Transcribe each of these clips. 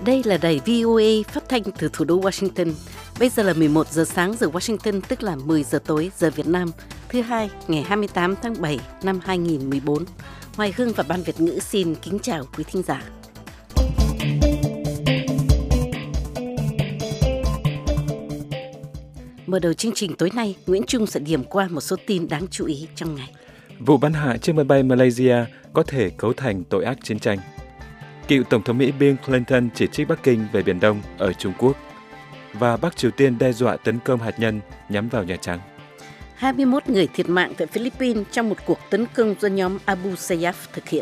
Đây là đài VOA phát thanh từ thủ đô Washington. Bây giờ là 11 giờ sáng giờ Washington, tức là 10 giờ tối giờ Việt Nam. Thứ hai, ngày 28 tháng 7 năm 2014. Hoài Hương và Ban Việt ngữ xin kính chào quý thính giả. Mở đầu chương trình tối nay, Nguyễn Trung sẽ điểm qua một số tin đáng chú ý trong ngày. Vụ bắn hạ chiếc máy bay Malaysia có thể cấu thành tội ác chiến tranh. Cựu Tổng thống Mỹ Bill Clinton chỉ trích Bắc Kinh về Biển Đông ở Trung Quốc. Và Bắc Triều Tiên đe dọa tấn công hạt nhân nhắm vào Nhà Trắng. 21 người thiệt mạng tại Philippines trong một cuộc tấn công do nhóm Abu Sayyaf thực hiện.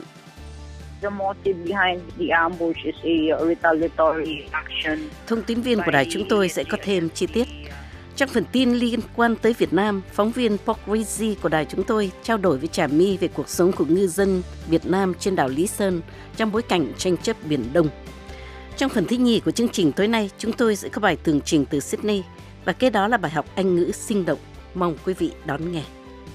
Thông tin viên của đài chúng tôi sẽ có thêm chi tiết. Trong phần tin liên quan tới Việt Nam, phóng viên Park Rizzi của đài chúng tôi trao đổi với Trà My về cuộc sống của ngư dân Việt Nam trên đảo Lý Sơn trong bối cảnh tranh chấp Biển Đông. Trong phần thứ nhì của chương trình tối nay, chúng tôi sẽ có bài tường trình từ Sydney và kế đó là bài học Anh ngữ sinh động. Mong quý vị đón nghe.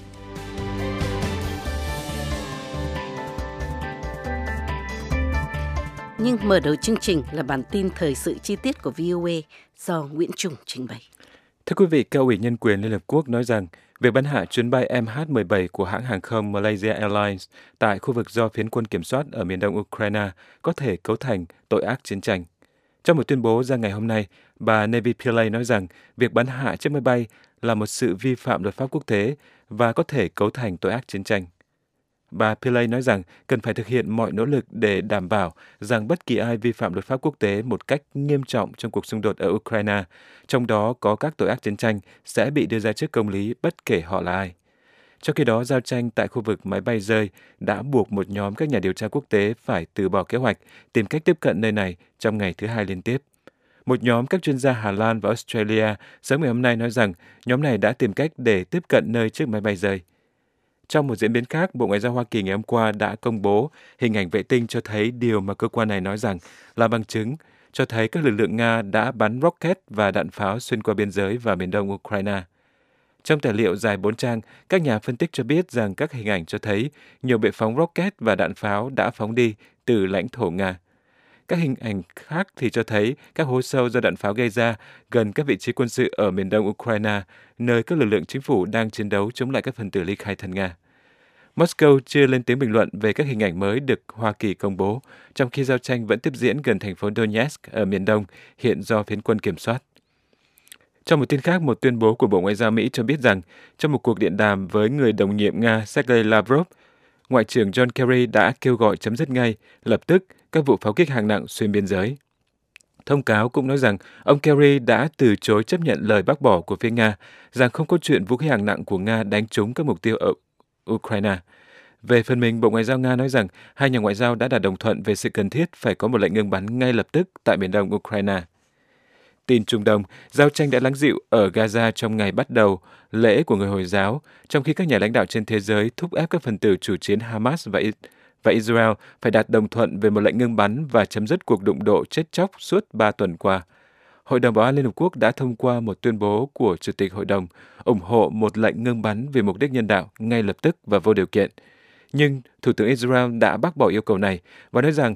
Nhưng mở đầu chương trình là bản tin thời sự chi tiết của VOA do Nguyễn Trung trình bày. Thưa quý vị, Cao ủy Nhân quyền Liên Hợp Quốc nói rằng việc bắn hạ chuyến bay MH17 của hãng hàng không Malaysia Airlines tại khu vực do phiến quân kiểm soát ở miền đông Ukraine có thể cấu thành tội ác chiến tranh. Trong một tuyên bố ra ngày hôm nay, bà Navy Pillay nói rằng việc bắn hạ chiếc máy bay là một sự vi phạm luật pháp quốc tế và có thể cấu thành tội ác chiến tranh. Bà Pillay nói rằng cần phải thực hiện mọi nỗ lực để đảm bảo rằng bất kỳ ai vi phạm luật pháp quốc tế một cách nghiêm trọng trong cuộc xung đột ở Ukraine, trong đó có các tội ác chiến tranh, sẽ bị đưa ra trước công lý bất kể họ là ai. Trong khi đó, giao tranh tại khu vực máy bay rơi đã buộc một nhóm các nhà điều tra quốc tế phải từ bỏ kế hoạch tìm cách tiếp cận nơi này trong ngày thứ hai liên tiếp. Một nhóm các chuyên gia Hà Lan và Australia sớm ngày hôm nay nói rằng nhóm này đã tìm cách để tiếp cận nơi chiếc máy bay rơi. Trong một diễn biến khác, Bộ Ngoại giao Hoa Kỳ ngày hôm qua đã công bố hình ảnh vệ tinh cho thấy điều mà cơ quan này nói rằng là bằng chứng cho thấy các lực lượng Nga đã bắn rocket và đạn pháo xuyên qua biên giới và miền đông Ukraine. Trong tài liệu dài 4 trang, các nhà phân tích cho biết rằng các hình ảnh cho thấy nhiều bệ phóng rocket và đạn pháo đã phóng đi từ lãnh thổ Nga. Các hình ảnh khác thì cho thấy các hố sâu do đạn pháo gây ra gần các vị trí quân sự ở miền đông Ukraine, nơi các lực lượng chính phủ đang chiến đấu chống lại các phần tử ly khai thân Nga. Moscow chưa lên tiếng bình luận về các hình ảnh mới được Hoa Kỳ công bố, trong khi giao tranh vẫn tiếp diễn gần thành phố Donetsk ở miền đông, hiện do phiến quân kiểm soát. Trong một tin khác, một tuyên bố của Bộ Ngoại giao Mỹ cho biết rằng trong một cuộc điện đàm với người đồng nhiệm Nga Sergei Lavrov, Ngoại trưởng John Kerry đã kêu gọi chấm dứt ngay, lập tức, các vụ pháo kích hạng nặng xuyên biên giới. Thông cáo cũng nói rằng ông Kerry đã từ chối chấp nhận lời bác bỏ của phía Nga rằng không có chuyện vũ khí hạng nặng của Nga đánh trúng các mục tiêu ở Ukraine. Về phần mình, Bộ Ngoại giao Nga nói rằng hai nhà ngoại giao đã đạt đồng thuận về sự cần thiết phải có một lệnh ngừng bắn ngay lập tức tại miền đông Ukraine. Tin Trung Đông, giao tranh đã lắng dịu ở Gaza trong ngày bắt đầu lễ của người Hồi giáo, trong khi các nhà lãnh đạo trên thế giới thúc ép các phần tử chủ chiến Hamas và Israel phải đạt đồng thuận về một lệnh ngừng bắn và chấm dứt cuộc đụng độ chết chóc suốt 3 tuần qua. Hội đồng Bảo an Liên Hợp Quốc đã thông qua một tuyên bố của Chủ tịch Hội đồng ủng hộ một lệnh ngừng bắn vì mục đích nhân đạo ngay lập tức và vô điều kiện. Nhưng Thủ tướng Israel đã bác bỏ yêu cầu này và nói rằng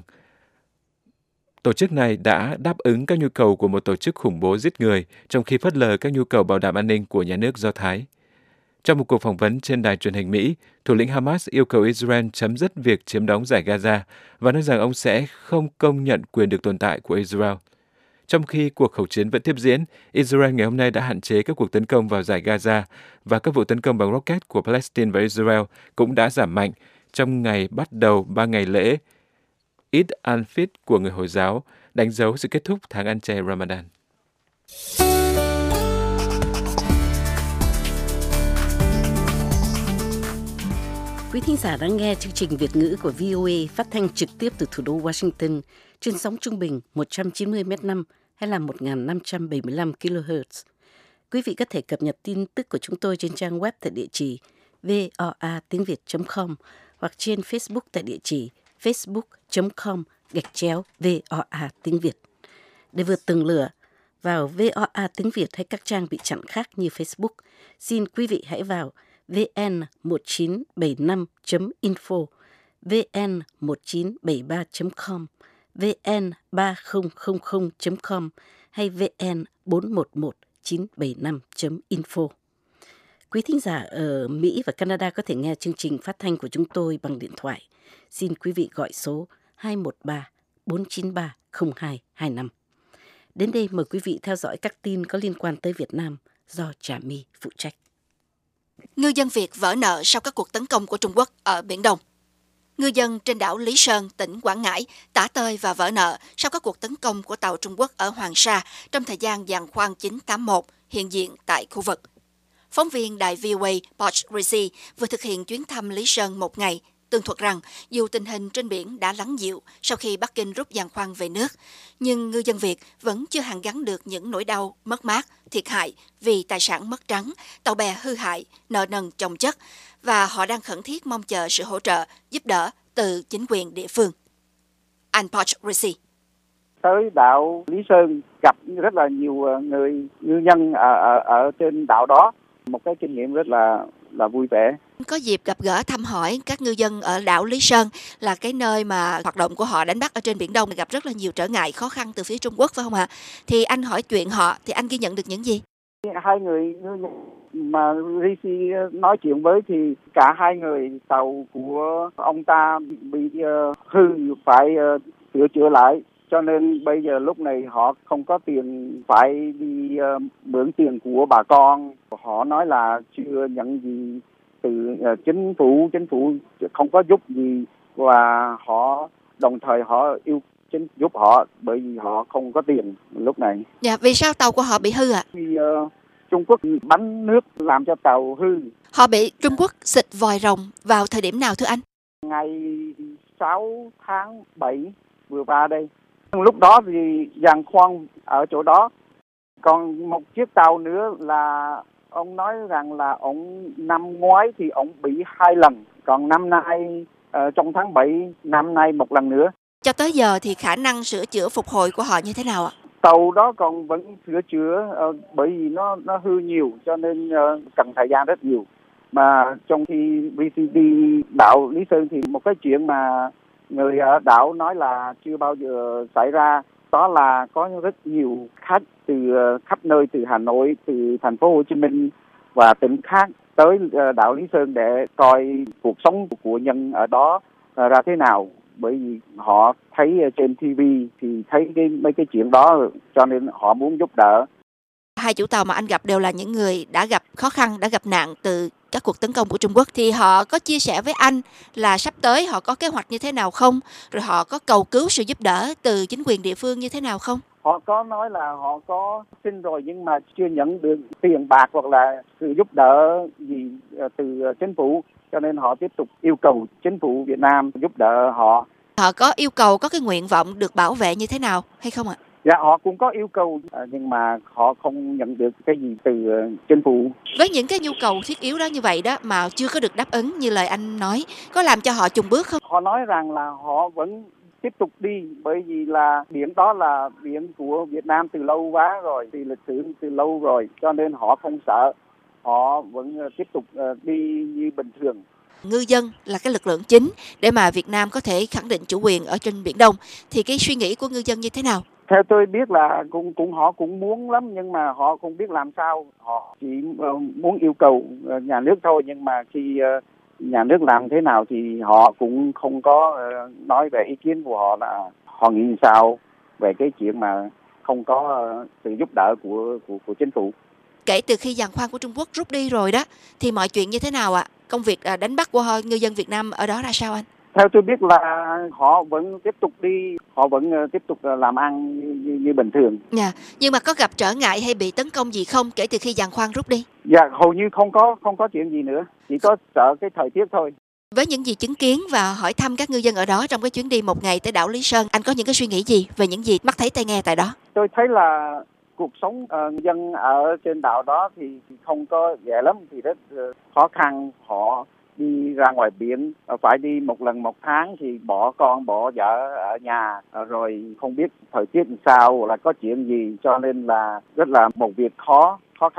tổ chức này đã đáp ứng các nhu cầu của một tổ chức khủng bố giết người, trong khi phớt lờ các nhu cầu bảo đảm an ninh của nhà nước Do Thái. Trong một cuộc phỏng vấn trên đài truyền hình Mỹ, thủ lĩnh Hamas yêu cầu Israel chấm dứt việc chiếm đóng dải Gaza và nói rằng ông sẽ không công nhận quyền được tồn tại của Israel. Trong khi cuộc khẩu chiến vẫn tiếp diễn, Israel ngày hôm nay đã hạn chế các cuộc tấn công vào dải Gaza và các vụ tấn công bằng rocket của Palestine và Israel cũng đã giảm mạnh trong ngày bắt đầu 3 ngày lễ Eid al-Fitr của người Hồi giáo, đánh dấu sự kết thúc tháng ăn chay Ramadan. Quý thính giả đang nghe chương trình Việt ngữ của VOA phát thanh trực tiếp từ thủ đô Washington trên sóng trung bình 190 m/5 hay là 1.575 kHz. Quý vị có thể cập nhật tin tức của chúng tôi trên trang web tại địa chỉ voa-tiếng-việt.com hoặc trên Facebook tại địa chỉ facebook.com/VOA tiếng Việt. Để vượt tường lửa vào VOA tiếng Việt hay các trang bị chặn khác như Facebook, xin quý vị hãy vào vn1975.info, vn1973.com vn3000.com hay vn411975.info. Quý thính giả ở Mỹ và Canada có thể nghe chương trình phát thanh của chúng tôi bằng điện thoại. Xin quý vị gọi số 213-493-0225. Đến đây mời quý vị theo dõi các tin có liên quan tới Việt Nam do Trà My phụ trách. Ngư dân Việt vỡ nợ sau các cuộc tấn công của Trung Quốc ở Biển Đông. Ngư dân trên đảo Lý Sơn, tỉnh Quảng Ngãi tả tơi và vỡ nợ sau các cuộc tấn công của tàu Trung Quốc ở Hoàng Sa trong thời gian giàn khoan 981 hiện diện tại khu vực. Phóng viên đài VOA Port Reitz vừa thực hiện chuyến thăm Lý Sơn một ngày, tường thuật rằng dù tình hình trên biển đã lắng dịu sau khi Bắc Kinh rút giàn khoan về nước, nhưng ngư dân Việt vẫn chưa hàn gắn được những nỗi đau, mất mát, thiệt hại vì tài sản mất trắng, tàu bè hư hại, nợ nần chồng chất, và họ đang khẩn thiết mong chờ sự hỗ trợ, giúp đỡ từ chính quyền địa phương. Anh Port Reitz. Tới đảo Lý Sơn gặp rất là nhiều người ngư dân ở trên đảo đó, một cái kinh nghiệm rất là vui vẻ. Có dịp gặp gỡ thăm hỏi các ngư dân ở đảo Lý Sơn, là cái nơi mà hoạt động của họ đánh bắt ở trên Biển Đông gặp rất là nhiều trở ngại, khó khăn từ phía Trung Quốc, phải không ạ? Thì anh hỏi chuyện họ, thì anh ghi nhận được những gì? Hai người ngư dân mà Rishi nói chuyện với thì cả hai người tàu của ông ta bị hư, phải sửa chữa lại. Cho nên bây giờ lúc này họ không có tiền, phải đi mượn tiền của bà con. Họ nói là chưa nhận gì từ chính phủ không có giúp gì, và họ đồng thời họ yêu chính giúp họ bởi vì họ không có tiền lúc này. Dạ, vì sao tàu của họ bị hư ạ? Vì Trung Quốc bắn nước làm cho tàu hư. Họ bị Trung Quốc xịt vòi rồng vào thời điểm nào thưa anh? Ngày 6 tháng 7 vừa qua đây. Lúc đó thì giàn khoan ở chỗ đó. Còn một chiếc tàu nữa là ông nói rằng là ông năm ngoái thì ông bị 2 lần. Còn năm nay trong tháng 7 năm nay một lần nữa. Cho tới giờ thì khả năng sửa chữa phục hồi của họ như thế nào ạ? Tàu đó còn vẫn sửa chữa bởi vì nó hư nhiều, cho nên cần thời gian rất nhiều. Mà trong khi VCD đảo Lý Sơn thì một cái chuyện mà người ở đảo nói là chưa bao giờ xảy ra, đó là có rất nhiều khách từ khắp nơi, từ Hà Nội, từ thành phố Hồ Chí Minh và tỉnh khác tới đảo Lý Sơn để coi cuộc sống của nhân ở đó ra thế nào. Bởi vì họ thấy trên TV thì thấy mấy cái chuyện đó, cho nên họ muốn giúp đỡ. Hai chủ tàu mà anh gặp đều là những người đã gặp khó khăn, đã gặp nạn từ các cuộc tấn công của Trung Quốc. Thì họ có chia sẻ với anh là sắp tới họ có kế hoạch như thế nào không? Rồi họ có cầu cứu sự giúp đỡ từ chính quyền địa phương như thế nào không? Họ có nói là họ có xin rồi nhưng mà chưa nhận được tiền bạc hoặc là sự giúp đỡ gì từ chính phủ. Cho nên họ tiếp tục yêu cầu chính phủ Việt Nam giúp đỡ họ. Họ có yêu cầu, có cái nguyện vọng được bảo vệ như thế nào hay không ạ? Dạ, họ cũng có yêu cầu nhưng mà họ không nhận được cái gì từ chính phủ. Với những cái nhu cầu thiết yếu đó như vậy đó mà chưa có được đáp ứng như lời anh nói, có làm cho họ chùn bước không? Họ nói rằng là họ vẫn tiếp tục đi, bởi vì là biển đó là biển của Việt Nam từ lâu quá rồi, từ lịch sử từ lâu rồi, cho nên họ không sợ, họ vẫn tiếp tục đi như bình thường. Ngư dân là cái lực lượng chính để mà Việt Nam có thể khẳng định chủ quyền ở trên Biển Đông, thì cái suy nghĩ của ngư dân như thế nào? Theo tôi biết là họ cũng muốn lắm, nhưng mà họ không biết làm sao. Họ chỉ muốn yêu cầu nhà nước thôi, nhưng mà khi nhà nước làm thế nào thì họ cũng không có nói về ý kiến của họ là họ nghĩ sao về cái chuyện mà không có sự giúp đỡ của chính phủ. Kể từ khi giàn khoan của Trung Quốc rút đi rồi đó, thì mọi chuyện như thế nào ạ? Công việc đánh bắt của ngư dân Việt Nam ở đó ra sao anh? Theo tôi biết là họ vẫn tiếp tục đi, họ vẫn tiếp tục làm ăn như bình thường. Dạ, nhưng mà có gặp trở ngại hay bị tấn công gì không kể từ khi giàn khoan rút đi? Dạ, hầu như không có chuyện gì nữa, chỉ có sợ cái thời tiết thôi. Với những gì chứng kiến và hỏi thăm các ngư dân ở đó trong cái chuyến đi một ngày tới đảo Lý Sơn, anh có những cái suy nghĩ gì về những gì mắt thấy tay nghe tại đó? Tôi thấy là cuộc sống dân ở trên đảo đó thì không có dễ lắm, thì rất khó khăn. Họ đi ra ngoài biển phải đi một lần một tháng thì bỏ con bỏ vợ ở nhà, rồi không biết thời tiết làm sao là có chuyện gì, cho nên là rất là một việc khó khăn.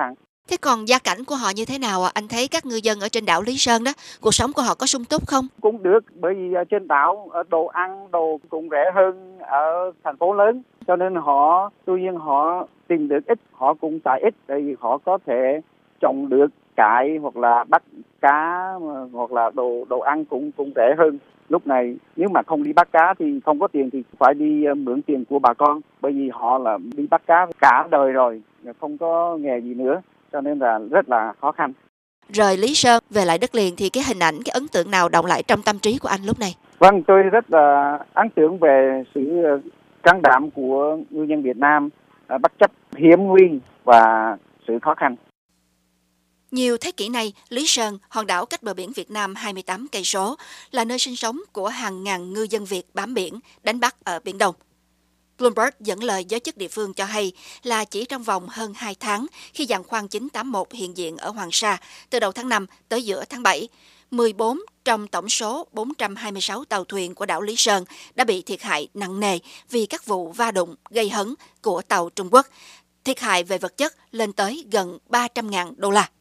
Thế còn gia cảnh của họ như thế nào ạ? Anh thấy các ngư dân ở trên đảo Lý Sơn đó, cuộc sống của họ có sung túc không? Cũng được, bởi vì trên đảo đồ ăn, đồ cũng rẻ hơn ở thành phố lớn. Cho nên tuy nhiên họ tìm được ít, họ cũng xài ít, tại vì họ có thể trồng được cải hoặc là bắt cá hoặc là đồ ăn cũng rẻ hơn. Lúc này nếu mà không đi bắt cá thì không có tiền thì phải đi mượn tiền của bà con, bởi vì họ là đi bắt cá cả đời rồi, không có nghề gì nữa, cho nên là rất là khó khăn. Rời Lý Sơn về lại đất liền thì cái hình ảnh, cái ấn tượng nào đọng lại trong tâm trí của anh lúc này? Vâng, tôi rất là ấn tượng về sự can đảm của ngư dân Việt Nam bất chấp hiểm nguy và sự khó khăn. Nhiều thế kỷ nay, Lý Sơn, hòn đảo cách bờ biển Việt Nam 28 cây số, là nơi sinh sống của hàng ngàn ngư dân Việt bám biển, đánh bắt ở Biển Đông. Bloomberg dẫn lời giới chức địa phương cho hay là chỉ trong vòng hơn 2 tháng khi giàn khoan 981 hiện diện ở Hoàng Sa từ đầu tháng 5 tới giữa tháng 7, 14 trong tổng số 426 tàu thuyền của đảo Lý Sơn đã bị thiệt hại nặng nề vì các vụ va đụng gây hấn của tàu Trung Quốc. Thiệt hại về vật chất lên tới gần 300.000 đô la.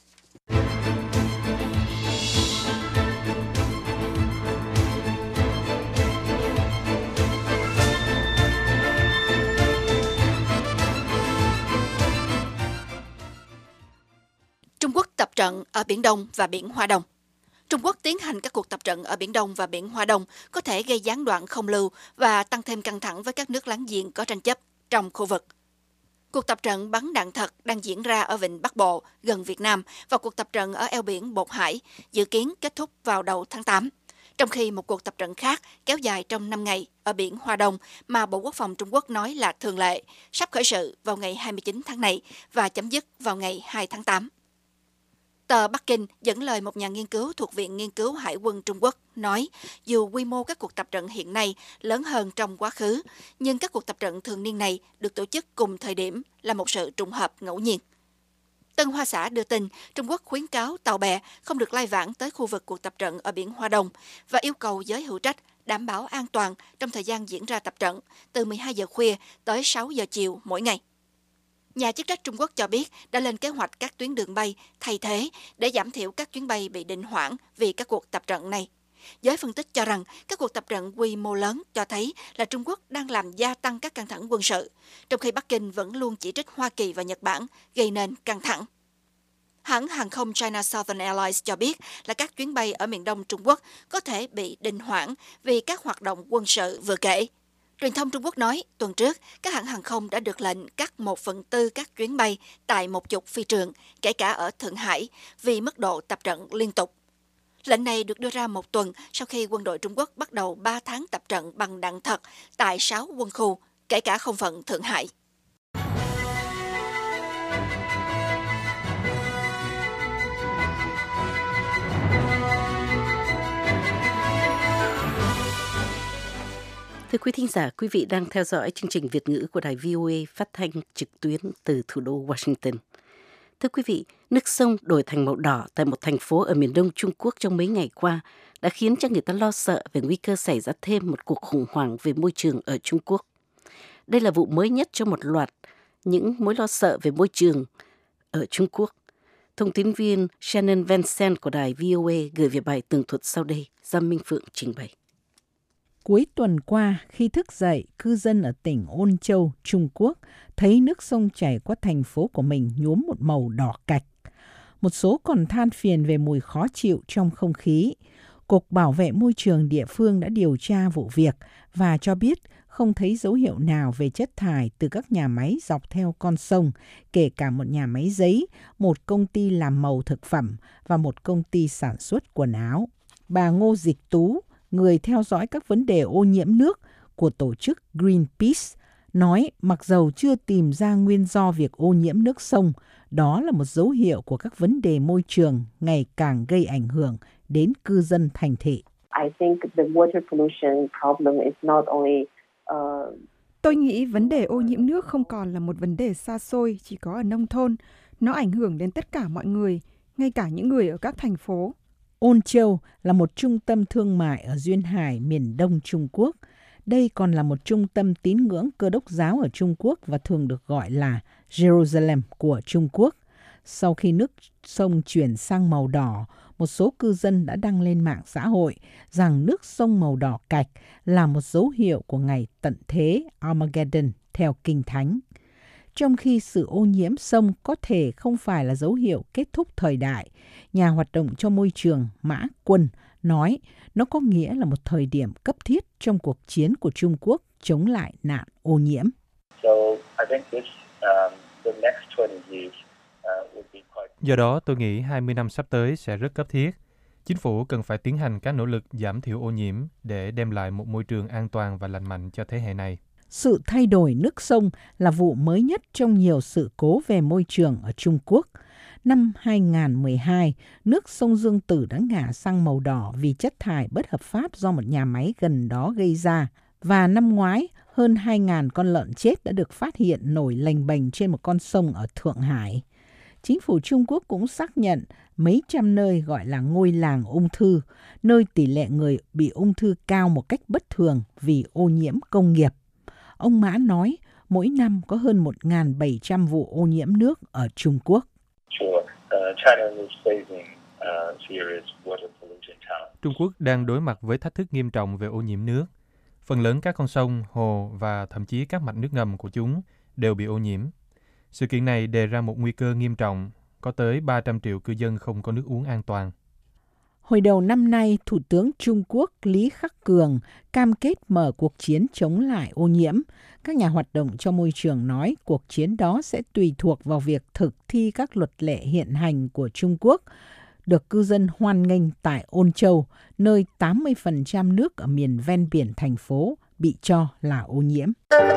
Trung Quốc tập trận ở Biển Đông và Biển Hoa Đông. Trung Quốc tiến hành các cuộc tập trận ở Biển Đông và Biển Hoa Đông có thể gây gián đoạn không lưu và tăng thêm căng thẳng với các nước láng giềng có tranh chấp trong khu vực. Cuộc tập trận bắn đạn thật đang diễn ra ở Vịnh Bắc Bộ gần Việt Nam và cuộc tập trận ở eo biển Bột Hải dự kiến kết thúc vào đầu tháng 8. Trong khi một cuộc tập trận khác kéo dài trong 5 ngày ở Biển Hoa Đông mà Bộ Quốc phòng Trung Quốc nói là thường lệ, sắp khởi sự vào ngày 29 tháng này và chấm dứt vào ngày 2 tháng 8. Tờ Bắc Kinh dẫn lời một nhà nghiên cứu thuộc Viện Nghiên cứu Hải quân Trung Quốc nói, dù quy mô các cuộc tập trận hiện nay lớn hơn trong quá khứ, nhưng các cuộc tập trận thường niên này được tổ chức cùng thời điểm là một sự trùng hợp ngẫu nhiên. Tân Hoa Xã đưa tin Trung Quốc khuyến cáo tàu bè không được lai vãng tới khu vực cuộc tập trận ở Biển Hoa Đông và yêu cầu giới hữu trách đảm bảo an toàn trong thời gian diễn ra tập trận từ 12 giờ khuya tới 6 giờ chiều mỗi ngày. Nhà chức trách Trung Quốc cho biết đã lên kế hoạch các tuyến đường bay thay thế để giảm thiểu các chuyến bay bị đình hoãn vì các cuộc tập trận này. Giới phân tích cho rằng các cuộc tập trận quy mô lớn cho thấy là Trung Quốc đang làm gia tăng các căng thẳng quân sự, trong khi Bắc Kinh vẫn luôn chỉ trích Hoa Kỳ và Nhật Bản gây nên căng thẳng. Hãng hàng không China Southern Airlines cho biết là các chuyến bay ở miền đông Trung Quốc có thể bị đình hoãn vì các hoạt động quân sự vừa kể. Truyền thông Trung Quốc nói, tuần trước, các hãng hàng không đã được lệnh cắt 1/4 các chuyến bay tại một chục phi trường, kể cả ở Thượng Hải, vì mức độ tập trận liên tục. Lệnh này được đưa ra một tuần sau khi quân đội Trung Quốc bắt đầu 3 tháng tập trận bằng đạn thật tại 6 quân khu, kể cả không phận Thượng Hải. Thưa quý thính giả, quý vị đang theo dõi chương trình Việt ngữ của đài VOA phát thanh trực tuyến từ thủ đô Washington. Thưa quý vị, nước sông đổi thành màu đỏ tại một thành phố ở miền đông Trung Quốc trong mấy ngày qua đã khiến cho người ta lo sợ về nguy cơ xảy ra thêm một cuộc khủng hoảng về môi trường ở Trung Quốc. Đây là vụ mới nhất trong một loạt những mối lo sợ về môi trường ở Trung Quốc. Thông tin viên Shannon Vincent của đài VOA gửi về bài tường thuật sau đây do Minh Phượng trình bày. Cuối tuần qua, khi thức dậy, cư dân ở tỉnh Ôn Châu, Trung Quốc, thấy nước sông chảy qua thành phố của mình nhuốm một màu đỏ cạch. Một số còn than phiền về mùi khó chịu trong không khí. Cục Bảo vệ Môi trường địa phương đã điều tra vụ việc và cho biết không thấy dấu hiệu nào về chất thải từ các nhà máy dọc theo con sông, kể cả một nhà máy giấy, một công ty làm màu thực phẩm và một công ty sản xuất quần áo. Bà Ngô Dịch Tú, người theo dõi các vấn đề ô nhiễm nước của tổ chức Greenpeace, nói mặc dầu chưa tìm ra nguyên do việc ô nhiễm nước sông, đó là một dấu hiệu của các vấn đề môi trường ngày càng gây ảnh hưởng đến cư dân thành thị. Tôi nghĩ vấn đề ô nhiễm nước không còn là một vấn đề xa xôi chỉ có ở nông thôn. Nó ảnh hưởng đến tất cả mọi người, ngay cả những người ở các thành phố. Ôn Châu là một trung tâm thương mại ở duyên hải miền đông Trung Quốc. Đây còn là một trung tâm tín ngưỡng Cơ đốc giáo ở Trung Quốc và thường được gọi là Jerusalem của Trung Quốc. Sau khi nước sông chuyển sang màu đỏ, một số cư dân đã đăng lên mạng xã hội rằng nước sông màu đỏ cạch là một dấu hiệu của ngày tận thế Armageddon theo Kinh Thánh. Trong khi sự ô nhiễm sông có thể không phải là dấu hiệu kết thúc thời đại, nhà hoạt động cho môi trường Mã Quân nói nó có nghĩa là một thời điểm cấp thiết trong cuộc chiến của Trung Quốc chống lại nạn ô nhiễm. Do đó, tôi nghĩ 20 năm sắp tới sẽ rất cấp thiết. Chính phủ cần phải tiến hành các nỗ lực giảm thiểu ô nhiễm để đem lại một môi trường an toàn và lành mạnh cho thế hệ này. Sự thay đổi nước sông là vụ mới nhất trong nhiều sự cố về môi trường ở Trung Quốc. Năm 2012, nước sông Dương Tử đã ngả sang màu đỏ vì chất thải bất hợp pháp do một nhà máy gần đó gây ra. Và năm ngoái, hơn 2.000 con lợn chết đã được phát hiện nổi lềnh bềnh trên một con sông ở Thượng Hải. Chính phủ Trung Quốc cũng xác nhận mấy trăm nơi gọi là ngôi làng ung thư, nơi tỷ lệ người bị ung thư cao một cách bất thường vì ô nhiễm công nghiệp. Ông Mã nói mỗi năm có hơn 1.700 vụ ô nhiễm nước ở Trung Quốc. Trung Quốc đang đối mặt với thách thức nghiêm trọng về ô nhiễm nước. Phần lớn các con sông, hồ và thậm chí các mạch nước ngầm của chúng đều bị ô nhiễm. Sự kiện này đề ra một nguy cơ nghiêm trọng, có tới 300 triệu cư dân không có nước uống an toàn. Hồi đầu năm nay, Thủ tướng Trung Quốc Lý Khắc Cường cam kết mở cuộc chiến chống lại ô nhiễm. Các nhà hoạt động cho môi trường nói cuộc chiến đó sẽ tùy thuộc vào việc thực thi các luật lệ hiện hành của Trung Quốc, được cư dân hoan nghênh tại Ôn Châu, nơi 80% nước ở miền ven biển thành phố bị cho là ô nhiễm.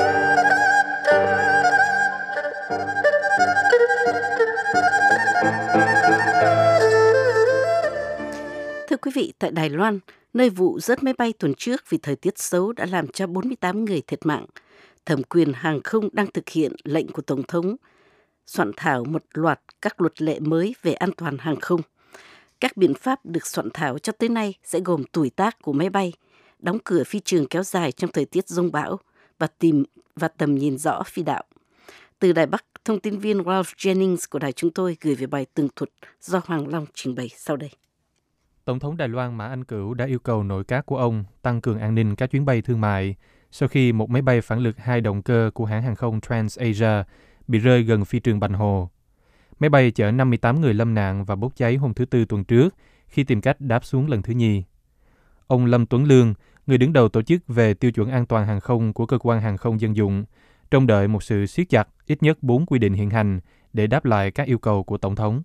Thưa quý vị, tại Đài Loan, nơi vụ rớt máy bay tuần trước vì thời tiết xấu đã làm cho 48 người thiệt mạng, thẩm quyền hàng không đang thực hiện lệnh của Tổng thống soạn thảo một loạt các luật lệ mới về an toàn hàng không. Các biện pháp được soạn thảo cho tới nay sẽ gồm tuổi tác của máy bay, đóng cửa phi trường kéo dài trong thời tiết giông bão và tầm nhìn rõ phi đạo. Từ Đài Bắc, thông tin viên Ralph Jennings của đài chúng tôi gửi về bài tường thuật do Hoàng Long trình bày sau đây. Tổng thống Đài Loan Mã Anh Cửu đã yêu cầu nội các của ông tăng cường an ninh các chuyến bay thương mại sau khi một máy bay phản lực 2 động cơ của hãng hàng không TransAsia bị rơi gần phi trường Bành Hồ. Máy bay chở 58 người lâm nạn và bốc cháy hôm thứ Tư tuần trước khi tìm cách đáp xuống lần thứ nhì. Ông Lâm Tuấn Lương, người đứng đầu tổ chức về tiêu chuẩn an toàn hàng không của Cơ quan Hàng không Dân dụng, trông đợi một sự siết chặt ít nhất 4 quy định hiện hành để đáp lại các yêu cầu của Tổng thống.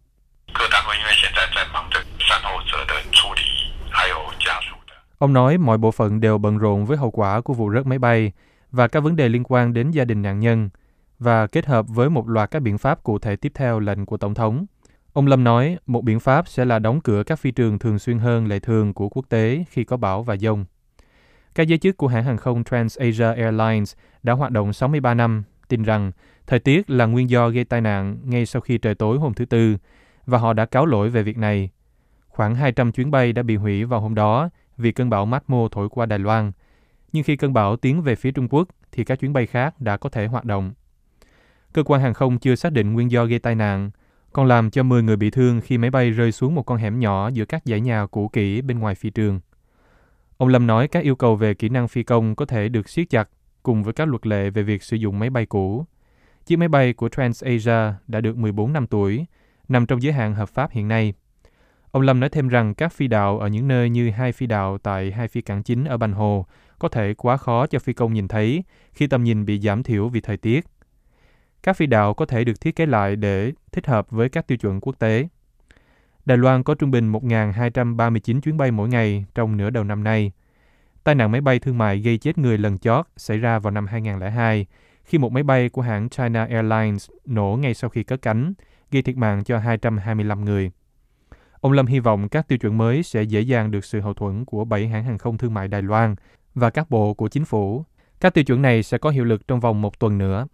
Ông nói mọi bộ phận đều bận rộn với hậu quả của vụ rớt máy bay và các vấn đề liên quan đến gia đình nạn nhân và kết hợp với một loạt các biện pháp cụ thể tiếp theo lệnh của Tổng thống. Ông Lâm nói một biện pháp sẽ là đóng cửa các phi trường thường xuyên hơn lệ thường của quốc tế khi có bão và dông. Các giới chức của hãng hàng không TransAsia Airlines đã hoạt động 63 năm, tin rằng thời tiết là nguyên do gây tai nạn ngay sau khi trời tối hôm thứ Tư, và họ đã cáo lỗi về việc này. Khoảng 200 chuyến bay đã bị hủy vào hôm đó vì cơn bão Matmo thổi qua Đài Loan. Nhưng khi cơn bão tiến về phía Trung Quốc thì các chuyến bay khác đã có thể hoạt động. Cơ quan hàng không chưa xác định nguyên do gây tai nạn, còn làm cho 10 người bị thương khi máy bay rơi xuống một con hẻm nhỏ giữa các dãy nhà cũ kỹ bên ngoài phi trường. Ông Lâm nói các yêu cầu về kỹ năng phi công có thể được siết chặt cùng với các luật lệ về việc sử dụng máy bay cũ. Chiếc máy bay của TransAsia đã được 14 năm tuổi, nằm trong giới hạn hợp pháp hiện nay. Ông Lâm nói thêm rằng các phi đạo ở những nơi như hai phi đạo tại hai phi cảng chính ở Bành Hồ có thể quá khó cho phi công nhìn thấy khi tầm nhìn bị giảm thiểu vì thời tiết. Các phi đạo có thể được thiết kế lại để thích hợp với các tiêu chuẩn quốc tế. Đài Loan có trung bình 1.239 chuyến bay mỗi ngày trong nửa đầu năm nay. Tai nạn máy bay thương mại gây chết người lần chót xảy ra vào năm 2002 khi một máy bay của hãng China Airlines nổ ngay sau khi cất cánh, gây thiệt mạng cho 225 người. Ông Lâm hy vọng các tiêu chuẩn mới sẽ dễ dàng được sự hậu thuẫn của 7 hãng hàng không thương mại Đài Loan và các bộ của chính phủ. Các tiêu chuẩn này sẽ có hiệu lực trong vòng 1 tuần nữa.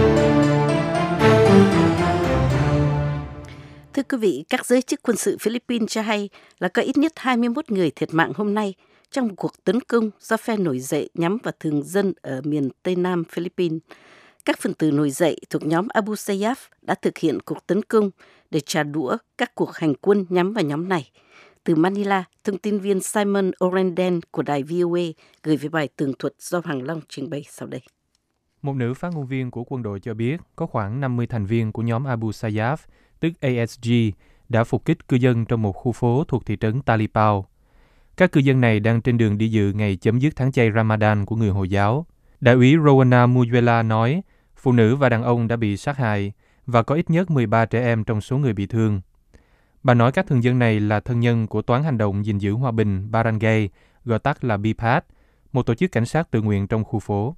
Thưa quý vị, các giới chức quân sự Philippines cho hay là có ít nhất 21 người thiệt mạng hôm nay trong một cuộc tấn công do phe nổi dậy nhắm vào thường dân ở miền Tây Nam Philippines. Các phần tử nổi dậy thuộc nhóm Abu Sayyaf đã thực hiện cuộc tấn công để trả đũa các cuộc hành quân nhắm vào nhóm này. Từ Manila, thông tin viên Simon Orenden của đài VOA gửi về bài tường thuật do Hoàng Long trình bày sau đây. Một nữ phát ngôn viên của quân đội cho biết có khoảng 50 thành viên của nhóm Abu Sayyaf, tức ASG, đã phục kích cư dân trong một khu phố thuộc thị trấn Talipao. Các cư dân này đang trên đường đi dự ngày chấm dứt tháng chay Ramadan của người Hồi giáo. Đại úy Rowana Muyela nói, phụ nữ và đàn ông đã bị sát hại và có ít nhất 13 trẻ em trong số người bị thương. Bà nói các thường dân này là thân nhân của Toán Hành động gìn giữ hòa bình Barangay, gọi tắt là BPAT, một tổ chức cảnh sát tự nguyện trong khu phố.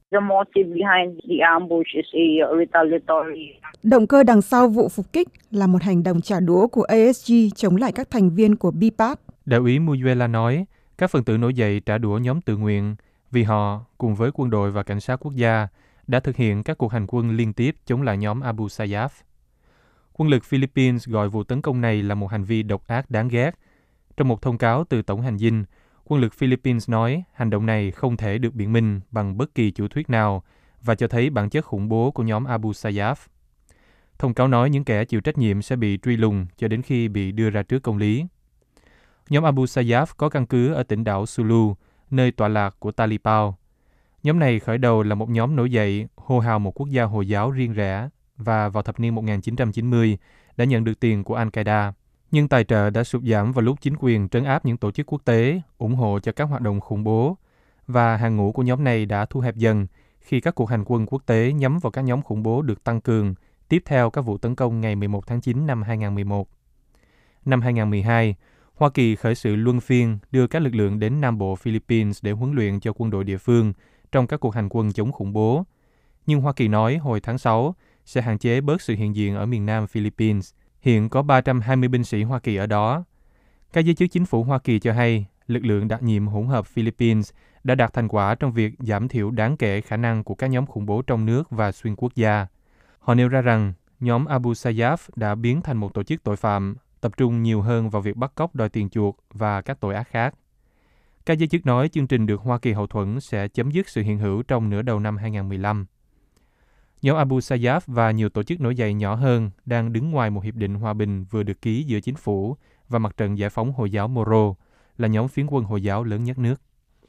Động cơ đằng sau vụ phục kích là một hành động trả đũa của ASG chống lại các thành viên của BPAT. Đại úy Muyela nói, các phần tử nổi dậy trả đũa nhóm tự nguyện vì họ, cùng với quân đội và cảnh sát quốc gia, đã thực hiện các cuộc hành quân liên tiếp chống lại nhóm Abu Sayyaf. Quân lực Philippines gọi vụ tấn công này là một hành vi độc ác đáng ghét. Trong một thông cáo từ Tổng hành dinh, quân lực Philippines nói hành động này không thể được biện minh bằng bất kỳ chủ thuyết nào và cho thấy bản chất khủng bố của nhóm Abu Sayyaf. Thông cáo nói những kẻ chịu trách nhiệm sẽ bị truy lùng cho đến khi bị đưa ra trước công lý. Nhóm Abu Sayyaf có căn cứ ở tỉnh đảo Sulu, nơi tọa lạc của Talipao. Nhóm này khởi đầu là một nhóm nổi dậy hô hào một quốc gia Hồi giáo riêng rẽ và vào thập niên 1990 đã nhận được tiền của Al-Qaeda. Nhưng tài trợ đã sụt giảm vào lúc chính quyền trấn áp những tổ chức quốc tế ủng hộ cho các hoạt động khủng bố và hàng ngũ của nhóm này đã thu hẹp dần khi các cuộc hành quân quốc tế nhắm vào các nhóm khủng bố được tăng cường tiếp theo các vụ tấn công ngày 11 tháng 9 năm 2011. Năm 2012, Hoa Kỳ khởi sự luân phiên đưa các lực lượng đến Nam Bộ Philippines để huấn luyện cho quân đội địa phương trong các cuộc hành quân chống khủng bố. Nhưng Hoa Kỳ nói hồi tháng 6 sẽ hạn chế bớt sự hiện diện ở miền Nam Philippines. Hiện có 320 binh sĩ Hoa Kỳ ở đó. Các giới chức chính phủ Hoa Kỳ cho hay lực lượng đặc nhiệm hỗn hợp Philippines đã đạt thành quả trong việc giảm thiểu đáng kể khả năng của các nhóm khủng bố trong nước và xuyên quốc gia. Họ nêu ra rằng nhóm Abu Sayyaf đã biến thành một tổ chức tội phạm, tập trung nhiều hơn vào việc bắt cóc đòi tiền chuộc và các tội ác khác. Các giới chức nói chương trình được Hoa Kỳ hậu thuẫn sẽ chấm dứt sự hiện hữu trong nửa đầu năm 2015. Nhóm Abu Sayyaf và nhiều tổ chức nổi dậy nhỏ hơn đang đứng ngoài một hiệp định hòa bình vừa được ký giữa chính phủ và Mặt trận Giải phóng Hồi giáo Moro, là nhóm phiến quân Hồi giáo lớn nhất nước.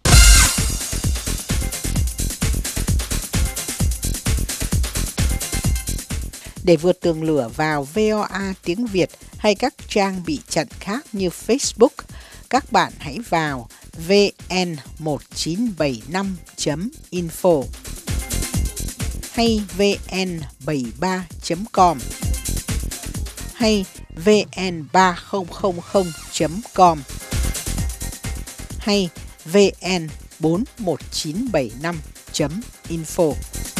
Để vượt tường lửa vào VOA tiếng Việt hay các trang bị chặn khác như Facebook, các bạn hãy vào vn1975.info hay vn73.com hay vn3000.com hay vn41975.info.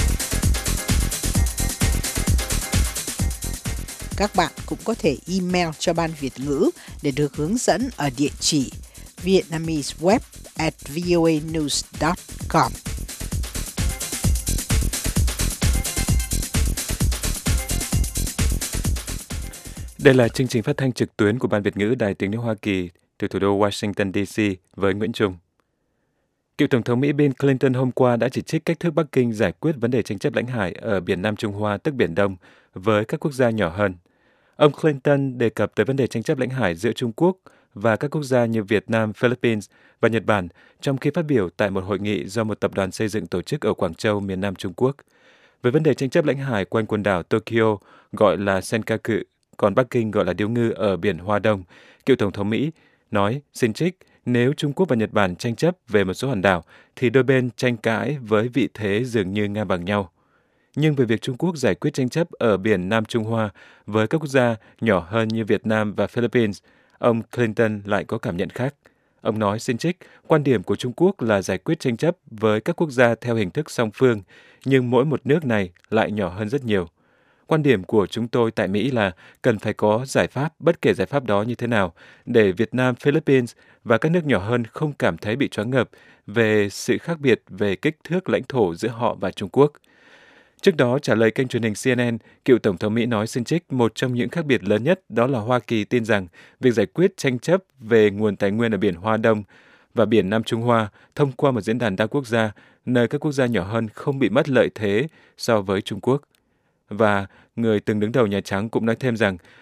Các bạn cũng có thể email cho Ban Việt ngữ để được hướng dẫn ở địa chỉ vietnameseweb@voanews.com. Đây là chương trình phát thanh trực tuyến của Ban Việt ngữ Đài Tiếng nói Hoa Kỳ từ thủ đô Washington, D.C. với Nguyễn Trung. Cựu Tổng thống Mỹ Bill Clinton hôm qua đã chỉ trích cách thức Bắc Kinh giải quyết vấn đề tranh chấp lãnh hải ở Biển Nam Trung Hoa, tức Biển Đông, với các quốc gia nhỏ hơn. Ông Clinton đề cập tới vấn đề tranh chấp lãnh hải giữa Trung Quốc và các quốc gia như Việt Nam, Philippines và Nhật Bản trong khi phát biểu tại một hội nghị do một tập đoàn xây dựng tổ chức ở Quảng Châu, miền Nam Trung Quốc. Về vấn đề tranh chấp lãnh hải quanh quần đảo Tokyo gọi là Senkaku, còn Bắc Kinh gọi là Điếu Ngư ở Biển Hoa Đông, cựu Tổng thống Mỹ nói, xin trích, nếu Trung Quốc và Nhật Bản tranh chấp về một số hòn đảo, thì đôi bên tranh cãi với vị thế dường như ngang bằng nhau. Nhưng về việc Trung Quốc giải quyết tranh chấp ở Biển Nam Trung Hoa với các quốc gia nhỏ hơn như Việt Nam và Philippines, ông Clinton lại có cảm nhận khác. Ông nói, xin trích, quan điểm của Trung Quốc là giải quyết tranh chấp với các quốc gia theo hình thức song phương, nhưng mỗi một nước này lại nhỏ hơn rất nhiều. Quan điểm của chúng tôi tại Mỹ là cần phải có giải pháp, bất kể giải pháp đó như thế nào, để Việt Nam, Philippines và các nước nhỏ hơn không cảm thấy bị choáng ngợp về sự khác biệt về kích thước lãnh thổ giữa họ và Trung Quốc. Trước đó, trả lời kênh truyền hình CNN, cựu Tổng thống Mỹ nói xin trích một trong những khác biệt lớn nhất đó là Hoa Kỳ tin rằng việc giải quyết tranh chấp về nguồn tài nguyên ở Biển Hoa Đông và Biển Nam Trung Hoa thông qua một diễn đàn đa quốc gia, nơi các quốc gia nhỏ hơn không bị mất lợi thế so với Trung Quốc. Và người từng đứng đầu Nhà Trắng cũng nói thêm rằng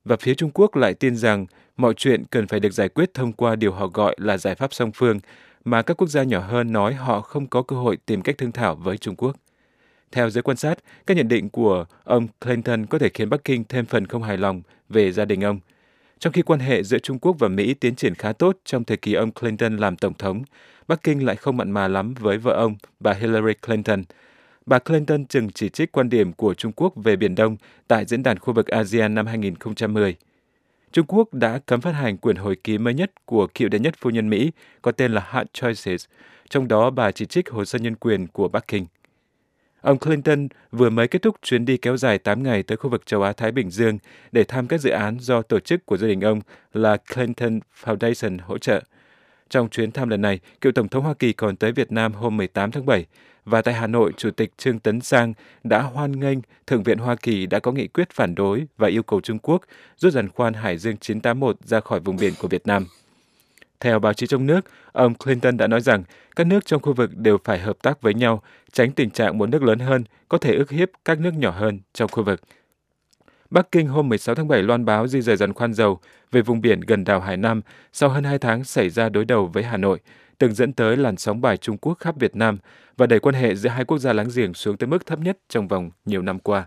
và phía Trung Quốc lại tin rằng mọi chuyện cần phải được giải quyết thông qua điều họ gọi là giải pháp song phương, mà các quốc gia nhỏ hơn nói họ không có cơ hội tìm cách thương thảo với Trung Quốc. Theo giới quan sát, các nhận định của ông Clinton có thể khiến Bắc Kinh thêm phần không hài lòng về gia đình ông. Trong khi quan hệ giữa Trung Quốc và Mỹ tiến triển khá tốt trong thời kỳ ông Clinton làm tổng thống, Bắc Kinh lại không mặn mà lắm với vợ ông, bà Hillary Clinton. Bà Clinton từng chỉ trích quan điểm của Trung Quốc về Biển Đông tại Diễn đàn khu vực ASEAN năm 2010. Trung Quốc đã cấm phát hành quyển hồi ký mới nhất của cựu đệ nhất phu nhân Mỹ có tên là Hard Choices, trong đó bà chỉ trích hồ sơ nhân quyền của Bắc Kinh. Ông Clinton vừa mới kết thúc chuyến đi kéo dài 8 ngày tới khu vực châu Á-Thái Bình Dương để thăm các dự án do tổ chức của gia đình ông là Clinton Foundation hỗ trợ. Trong chuyến thăm lần này, cựu Tổng thống Hoa Kỳ còn tới Việt Nam hôm 18 tháng 7, và tại Hà Nội, Chủ tịch Trương Tấn Sang đã hoan nghênh Thượng viện Hoa Kỳ đã có nghị quyết phản đối và yêu cầu Trung Quốc rút giàn khoan Hải Dương 981 ra khỏi vùng biển của Việt Nam. Theo báo chí trong nước, ông Clinton đã nói rằng các nước trong khu vực đều phải hợp tác với nhau, tránh tình trạng một nước lớn hơn có thể ức hiếp các nước nhỏ hơn trong khu vực. Bắc Kinh hôm 16 tháng 7 loan báo di rời giàn khoan dầu về vùng biển gần đảo Hải Nam sau hơn 2 tháng xảy ra đối đầu với Hà Nội, từng dẫn tới làn sóng bài Trung Quốc khắp Việt Nam và đẩy quan hệ giữa hai quốc gia láng giềng xuống tới mức thấp nhất trong vòng nhiều năm qua.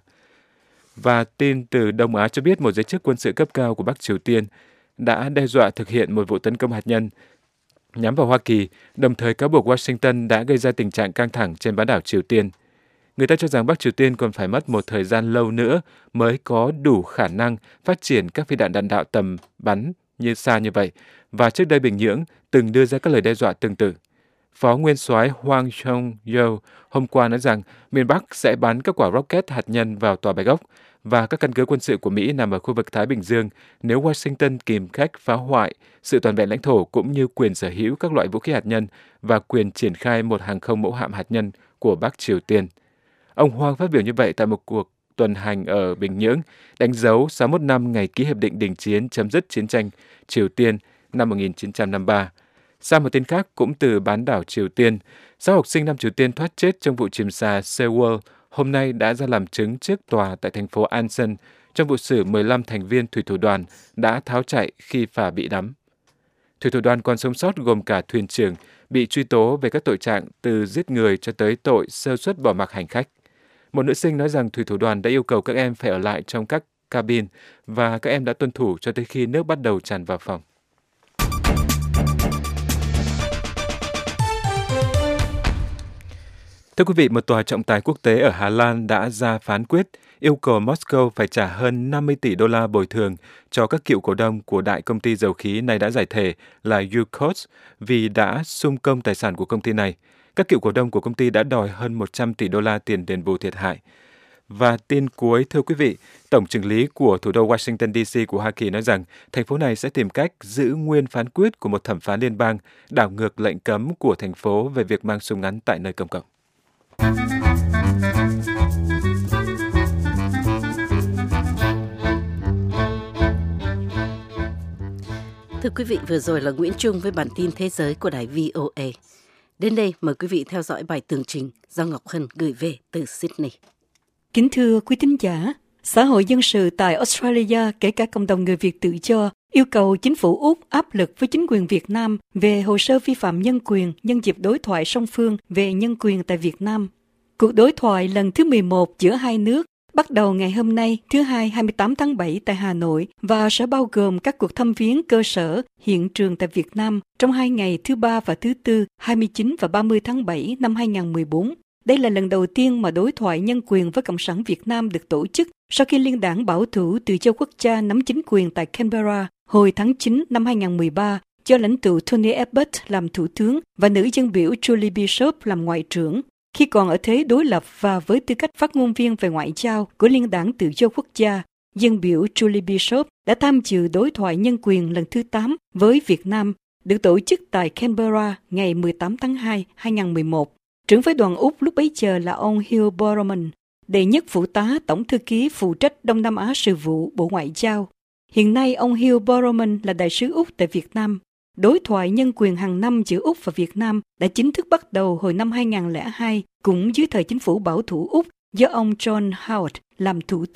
Và tin từ Đông Á cho biết một giới chức quân sự cấp cao của Bắc Triều Tiên đã đe dọa thực hiện một vụ tấn công hạt nhân nhắm vào Hoa Kỳ, đồng thời cáo buộc Washington đã gây ra tình trạng căng thẳng trên bán đảo Triều Tiên. Người ta cho rằng Bắc Triều Tiên còn phải mất một thời gian lâu nữa mới có đủ khả năng phát triển các phi đạn đạn đạo tầm bắn xa như vậy, và trước đây Bình Nhưỡng từng đưa ra các lời đe dọa tương tự. Phó Nguyên soái Hwang Chong-yo hôm qua nói rằng miền Bắc sẽ bắn các quả rocket hạt nhân vào Tòa Bạch Ốc và các căn cứ quân sự của Mỹ nằm ở khu vực Thái Bình Dương nếu Washington tìm cách phá hoại sự toàn vẹn lãnh thổ cũng như quyền sở hữu các loại vũ khí hạt nhân và quyền triển khai một hàng không mẫu hạm hạt nhân của Bắc Triều Tiên. Ông Hwang phát biểu như vậy tại một cuộc tuần hành ở Bình Nhưỡng, đánh dấu 61 năm ngày ký hiệp định đình chiến chấm dứt chiến tranh Triều Tiên năm 1953. Sang một tin khác cũng từ bán đảo Triều Tiên, 6 học sinh Nam Triều Tiên thoát chết trong vụ chìm xà Sewol hôm nay đã ra làm chứng trước tòa tại thành phố Ansan trong vụ xử 15 thành viên thủy thủ đoàn đã tháo chạy khi phà bị đắm. Thủy thủ đoàn còn sống sót gồm cả thuyền trưởng bị truy tố về các tội trạng từ giết người cho tới tội sơ suất bỏ mặc hành khách. Một nữ sinh nói rằng thủy thủ đoàn đã yêu cầu các em phải ở lại trong các cabin và các em đã tuân thủ cho tới khi nước bắt đầu tràn vào phòng. Thưa quý vị, một tòa trọng tài quốc tế ở Hà Lan đã ra phán quyết yêu cầu Moscow phải trả hơn 50 tỷ đô la bồi thường cho các cựu cổ đông của đại công ty dầu khí này đã giải thể là Yukos vì đã xung công tài sản của công ty này. Các cựu cổ đông của công ty đã đòi hơn 100 tỷ đô la tiền đền bù thiệt hại. Và tin cuối, thưa quý vị, Tổng chưởng lý của thủ đô Washington DC của Hoa Kỳ nói rằng thành phố này sẽ tìm cách giữ nguyên phán quyết của một thẩm phán liên bang đảo ngược lệnh cấm của thành phố về việc mang súng ngắn tại nơi công cộng. Thưa quý vị, vừa rồi là Nguyễn Trung với bản tin thế giới của đài VOA. Đến đây, mời quý vị theo dõi bài tường trình do Ngọc Hân gửi về từ Sydney. Kính thưa quý thính giả, xã hội dân sự tại Australia, kể cả cộng đồng người Việt tự do, yêu cầu chính phủ Úc áp lực với chính quyền Việt Nam về hồ sơ vi phạm nhân quyền nhân dịp đối thoại song phương về nhân quyền tại Việt Nam. Cuộc đối thoại lần thứ 11 giữa hai nước bắt đầu ngày hôm nay, thứ Hai 28 tháng 7 tại Hà Nội và sẽ bao gồm các cuộc thăm viếng cơ sở, hiện trường tại Việt Nam trong 2 ngày thứ Ba và thứ Tư 29 và 30 tháng 7 năm 2014. Đây là lần đầu tiên mà đối thoại nhân quyền với Cộng sản Việt Nam được tổ chức sau khi Liên đảng Bảo thủ Tự do Quốc gia nắm chính quyền tại Canberra hồi tháng 9 năm 2013 do lãnh tụ Tony Abbott làm thủ tướng và nữ dân biểu Julie Bishop làm ngoại trưởng. Khi còn ở thế đối lập và với tư cách phát ngôn viên về ngoại giao của Liên đảng Tự do Quốc gia, dân biểu Julie Bishop đã tham dự đối thoại nhân quyền lần thứ 8 với Việt Nam, được tổ chức tại Canberra ngày 18 tháng 2, 2011. Trưởng phái đoàn Úc lúc bấy giờ là ông Hugh Boroman, đệ nhất phụ tá tổng thư ký phụ trách Đông Nam Á sự vụ Bộ Ngoại giao. Hiện nay, ông Hugh Boroman là đại sứ Úc tại Việt Nam. Đối thoại nhân quyền hàng năm giữa Úc và Việt Nam đã chính thức bắt đầu hồi năm 2002, cũng dưới thời chính phủ bảo thủ Úc do ông John Howard làm thủ tướng.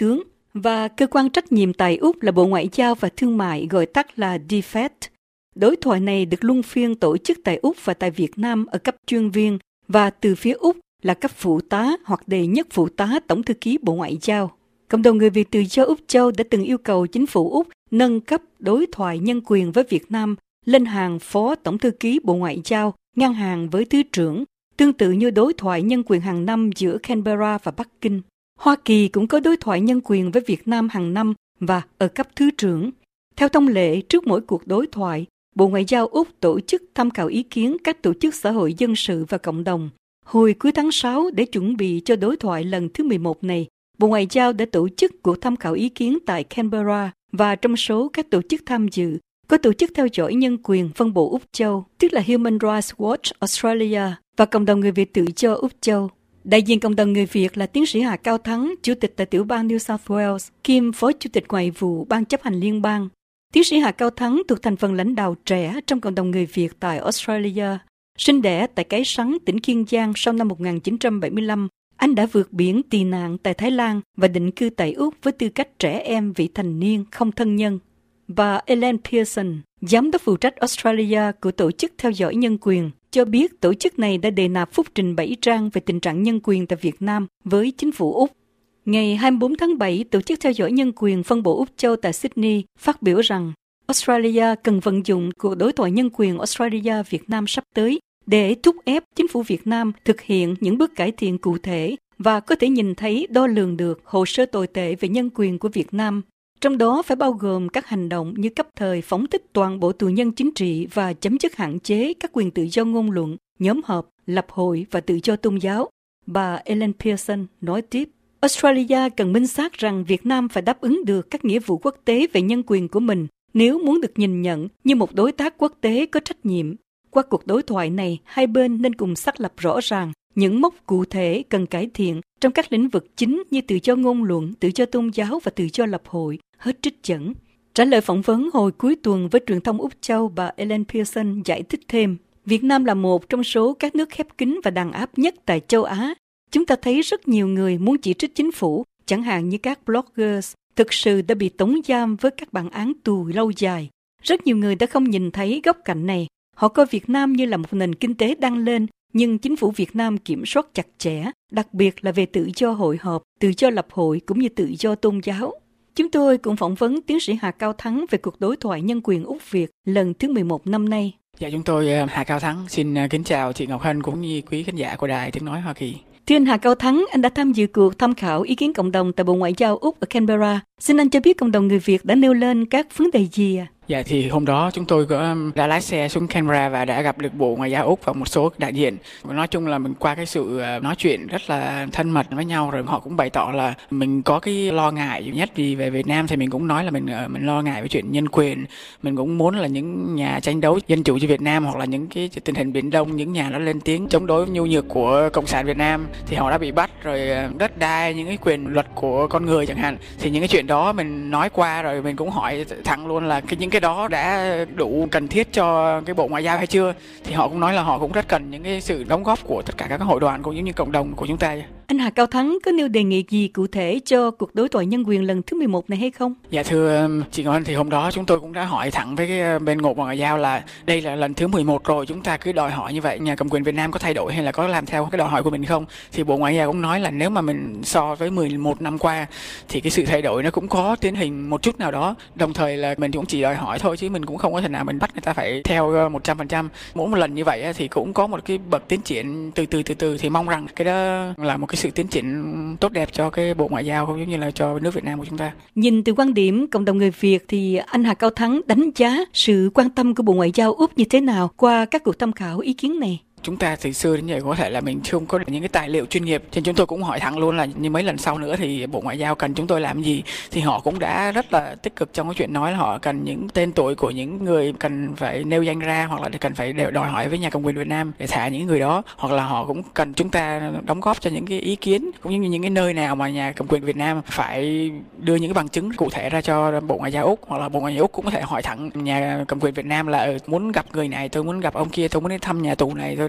và cơ quan trách nhiệm tại Úc là Bộ Ngoại giao và Thương mại, gọi tắt là DFAT. Đối thoại này được luân phiên tổ chức tại Úc và tại Việt Nam ở cấp chuyên viên, và từ phía Úc là cấp phụ tá hoặc đệ nhất phụ tá Tổng thư ký Bộ Ngoại giao. Cộng đồng người Việt tự do Úc Châu đã từng yêu cầu chính phủ Úc nâng cấp đối thoại nhân quyền với Việt Nam lên hàng Phó Tổng thư ký Bộ Ngoại giao, ngang hàng với Thứ trưởng, tương tự như đối thoại nhân quyền hàng năm giữa Canberra và Bắc Kinh. Hoa Kỳ cũng có đối thoại nhân quyền với Việt Nam hàng năm và ở cấp Thứ trưởng. Theo thông lệ, trước mỗi cuộc đối thoại, Bộ Ngoại giao Úc tổ chức tham khảo ý kiến các tổ chức xã hội dân sự và cộng đồng. Hồi cuối tháng 6, để chuẩn bị cho đối thoại lần thứ 11 này, Bộ Ngoại giao đã tổ chức cuộc tham khảo ý kiến tại Canberra, và trong số các tổ chức tham dự, có tổ chức theo dõi nhân quyền phân bộ Úc Châu, tức là Human Rights Watch Australia, và Cộng đồng người Việt tự do Úc Châu. Đại diện cộng đồng người Việt là tiến sĩ Hà Cao Thắng, Chủ tịch tại tiểu bang New South Wales, kiêm Phó Chủ tịch Ngoại vụ Ban chấp hành liên bang. Tiến sĩ Hà Cao Thắng thuộc thành phần lãnh đạo trẻ trong cộng đồng người Việt tại Australia. Sinh đẻ tại Cái Sắn, tỉnh Kiên Giang sau năm 1975, anh đã vượt biển tị nạn tại Thái Lan và định cư tại Úc với tư cách trẻ em vị thành niên không thân nhân. Bà Ellen Pearson, giám đốc phụ trách Australia của Tổ chức Theo dõi Nhân quyền, cho biết tổ chức này đã đề nạp phúc trình 7 trang về tình trạng nhân quyền tại Việt Nam với chính phủ Úc. Ngày 24 tháng 7, Tổ chức Theo dõi Nhân quyền phân bộ Úc Châu tại Sydney phát biểu rằng Australia cần vận dụng cuộc đối thoại nhân quyền Australia-Việt Nam sắp tới để thúc ép chính phủ Việt Nam thực hiện những bước cải thiện cụ thể và có thể nhìn thấy đo lường được hồ sơ tồi tệ về nhân quyền của Việt Nam. Trong đó phải bao gồm các hành động như cấp thời phóng thích toàn bộ tù nhân chính trị và chấm dứt hạn chế các quyền tự do ngôn luận, nhóm họp, lập hội và tự do tôn giáo. Bà Ellen Pearson nói tiếp, Australia cần minh xác rằng Việt Nam phải đáp ứng được các nghĩa vụ quốc tế về nhân quyền của mình nếu muốn được nhìn nhận như một đối tác quốc tế có trách nhiệm. Qua cuộc đối thoại này, hai bên nên cùng xác lập rõ ràng những mốc cụ thể cần cải thiện trong các lĩnh vực chính như tự do ngôn luận, tự do tôn giáo và tự do lập hội, hết trích dẫn. Trả lời phỏng vấn hồi cuối tuần với truyền thông Úc Châu, bà Ellen Pearson giải thích thêm, Việt Nam là một trong số các nước khép kín và đàn áp nhất tại châu Á. Chúng ta thấy rất nhiều người muốn chỉ trích chính phủ, chẳng hạn như các bloggers, thực sự đã bị tống giam với các bản án tù lâu dài. Rất nhiều người đã không nhìn thấy góc cạnh này. Họ coi Việt Nam như là một nền kinh tế đang lên, nhưng chính phủ Việt Nam kiểm soát chặt chẽ, đặc biệt là về tự do hội họp, tự do lập hội cũng như tự do tôn giáo. Chúng tôi cũng phỏng vấn tiến sĩ Hà Cao Thắng về cuộc đối thoại nhân quyền Úc-Việt lần thứ 11 năm nay. Dạ, chúng tôi Hà Cao Thắng xin kính chào chị Ngọc Hân cũng như quý khán giả của Đài Tiếng Nói Hoa Kỳ. Thưa anh Hà Cao Thắng, anh đã tham dự cuộc tham khảo ý kiến cộng đồng tại Bộ Ngoại giao Úc ở Canberra. Xin anh cho biết cộng đồng người Việt đã nêu lên các vấn đề gì ạ? Dạ, thì hôm đó chúng tôi đã lái xe xuống Canberra và đã gặp được Bộ Ngoại giao Úc và một số đại diện. Nói chung là mình qua cái sự nói chuyện rất là thân mật với nhau, rồi họ cũng bày tỏ là mình có cái lo ngại nhất vì về Việt Nam, thì mình cũng nói là mình lo ngại về chuyện nhân quyền. Mình cũng muốn là những nhà tranh đấu dân chủ cho Việt Nam hoặc là những cái tình hình Biển Đông, những nhà nó lên tiếng chống đối nhu nhược của Cộng sản Việt Nam thì họ đã bị bắt, rồi đất đai, những cái quyền luật của con người chẳng hạn. Thì những cái chuyện đó mình nói qua rồi mình cũng hỏi thẳng luôn là những cái đó đã đủ cần thiết cho cái Bộ Ngoại giao hay chưa, thì họ cũng nói là họ cũng rất cần những cái sự đóng góp của tất cả các hội đoàn cũng như cộng đồng của chúng ta. Anh Hà Cao Thắng có nêu đề nghị gì cụ thể cho cuộc đối thoại nhân quyền lần thứ 11 này hay không? Dạ thưa chị Ngọc Anh, thì hôm đó chúng tôi cũng đã hỏi thẳng với cái bên Bộ Ngoại giao là đây là lần thứ 11 rồi, chúng ta cứ đòi hỏi như vậy, nhà cầm quyền Việt Nam có thay đổi hay là có làm theo cái đòi hỏi của mình không? Thì Bộ Ngoại giao cũng nói là nếu mà mình so với 11 năm qua thì cái sự thay đổi nó cũng có tiến hình một chút nào đó, đồng thời là mình cũng chỉ đòi hỏi thôi chứ mình cũng không có thể nào mình bắt người ta phải theo 100%. Mỗi một lần như vậy thì cũng có một cái bậc tiến triển từ từ, thì mong rằng cái đó là một cái sự tiến triển tốt đẹp cho cái Bộ Ngoại giao cũng giống như là cho nước Việt Nam của chúng ta. Nhìn từ quan điểm cộng đồng người Việt thì anh Hà Cao Thắng đánh giá sự quan tâm của Bộ Ngoại giao Úc như thế nào qua các cuộc tham khảo ý kiến này? Chúng ta từ xưa đến giờ có thể là mình không có những cái tài liệu chuyên nghiệp, cho nên chúng tôi cũng hỏi thẳng luôn là như mấy lần sau nữa thì Bộ Ngoại giao cần chúng tôi làm gì, thì họ cũng đã rất là tích cực trong cái chuyện nói là họ cần những tên tuổi của những người cần phải nêu danh ra, hoặc là cần phải đòi hỏi với nhà cầm quyền Việt Nam để thả những người đó, hoặc là họ cũng cần chúng ta đóng góp cho những cái ý kiến cũng như những cái nơi nào mà nhà cầm quyền Việt Nam phải đưa những cái bằng chứng cụ thể ra cho Bộ Ngoại giao Úc, hoặc là Bộ Ngoại giao Úc cũng có thể hỏi thẳng nhà cầm quyền Việt Nam là muốn gặp người này, tôi muốn gặp ông kia, tôi muốn đi thăm nhà tù này, tôi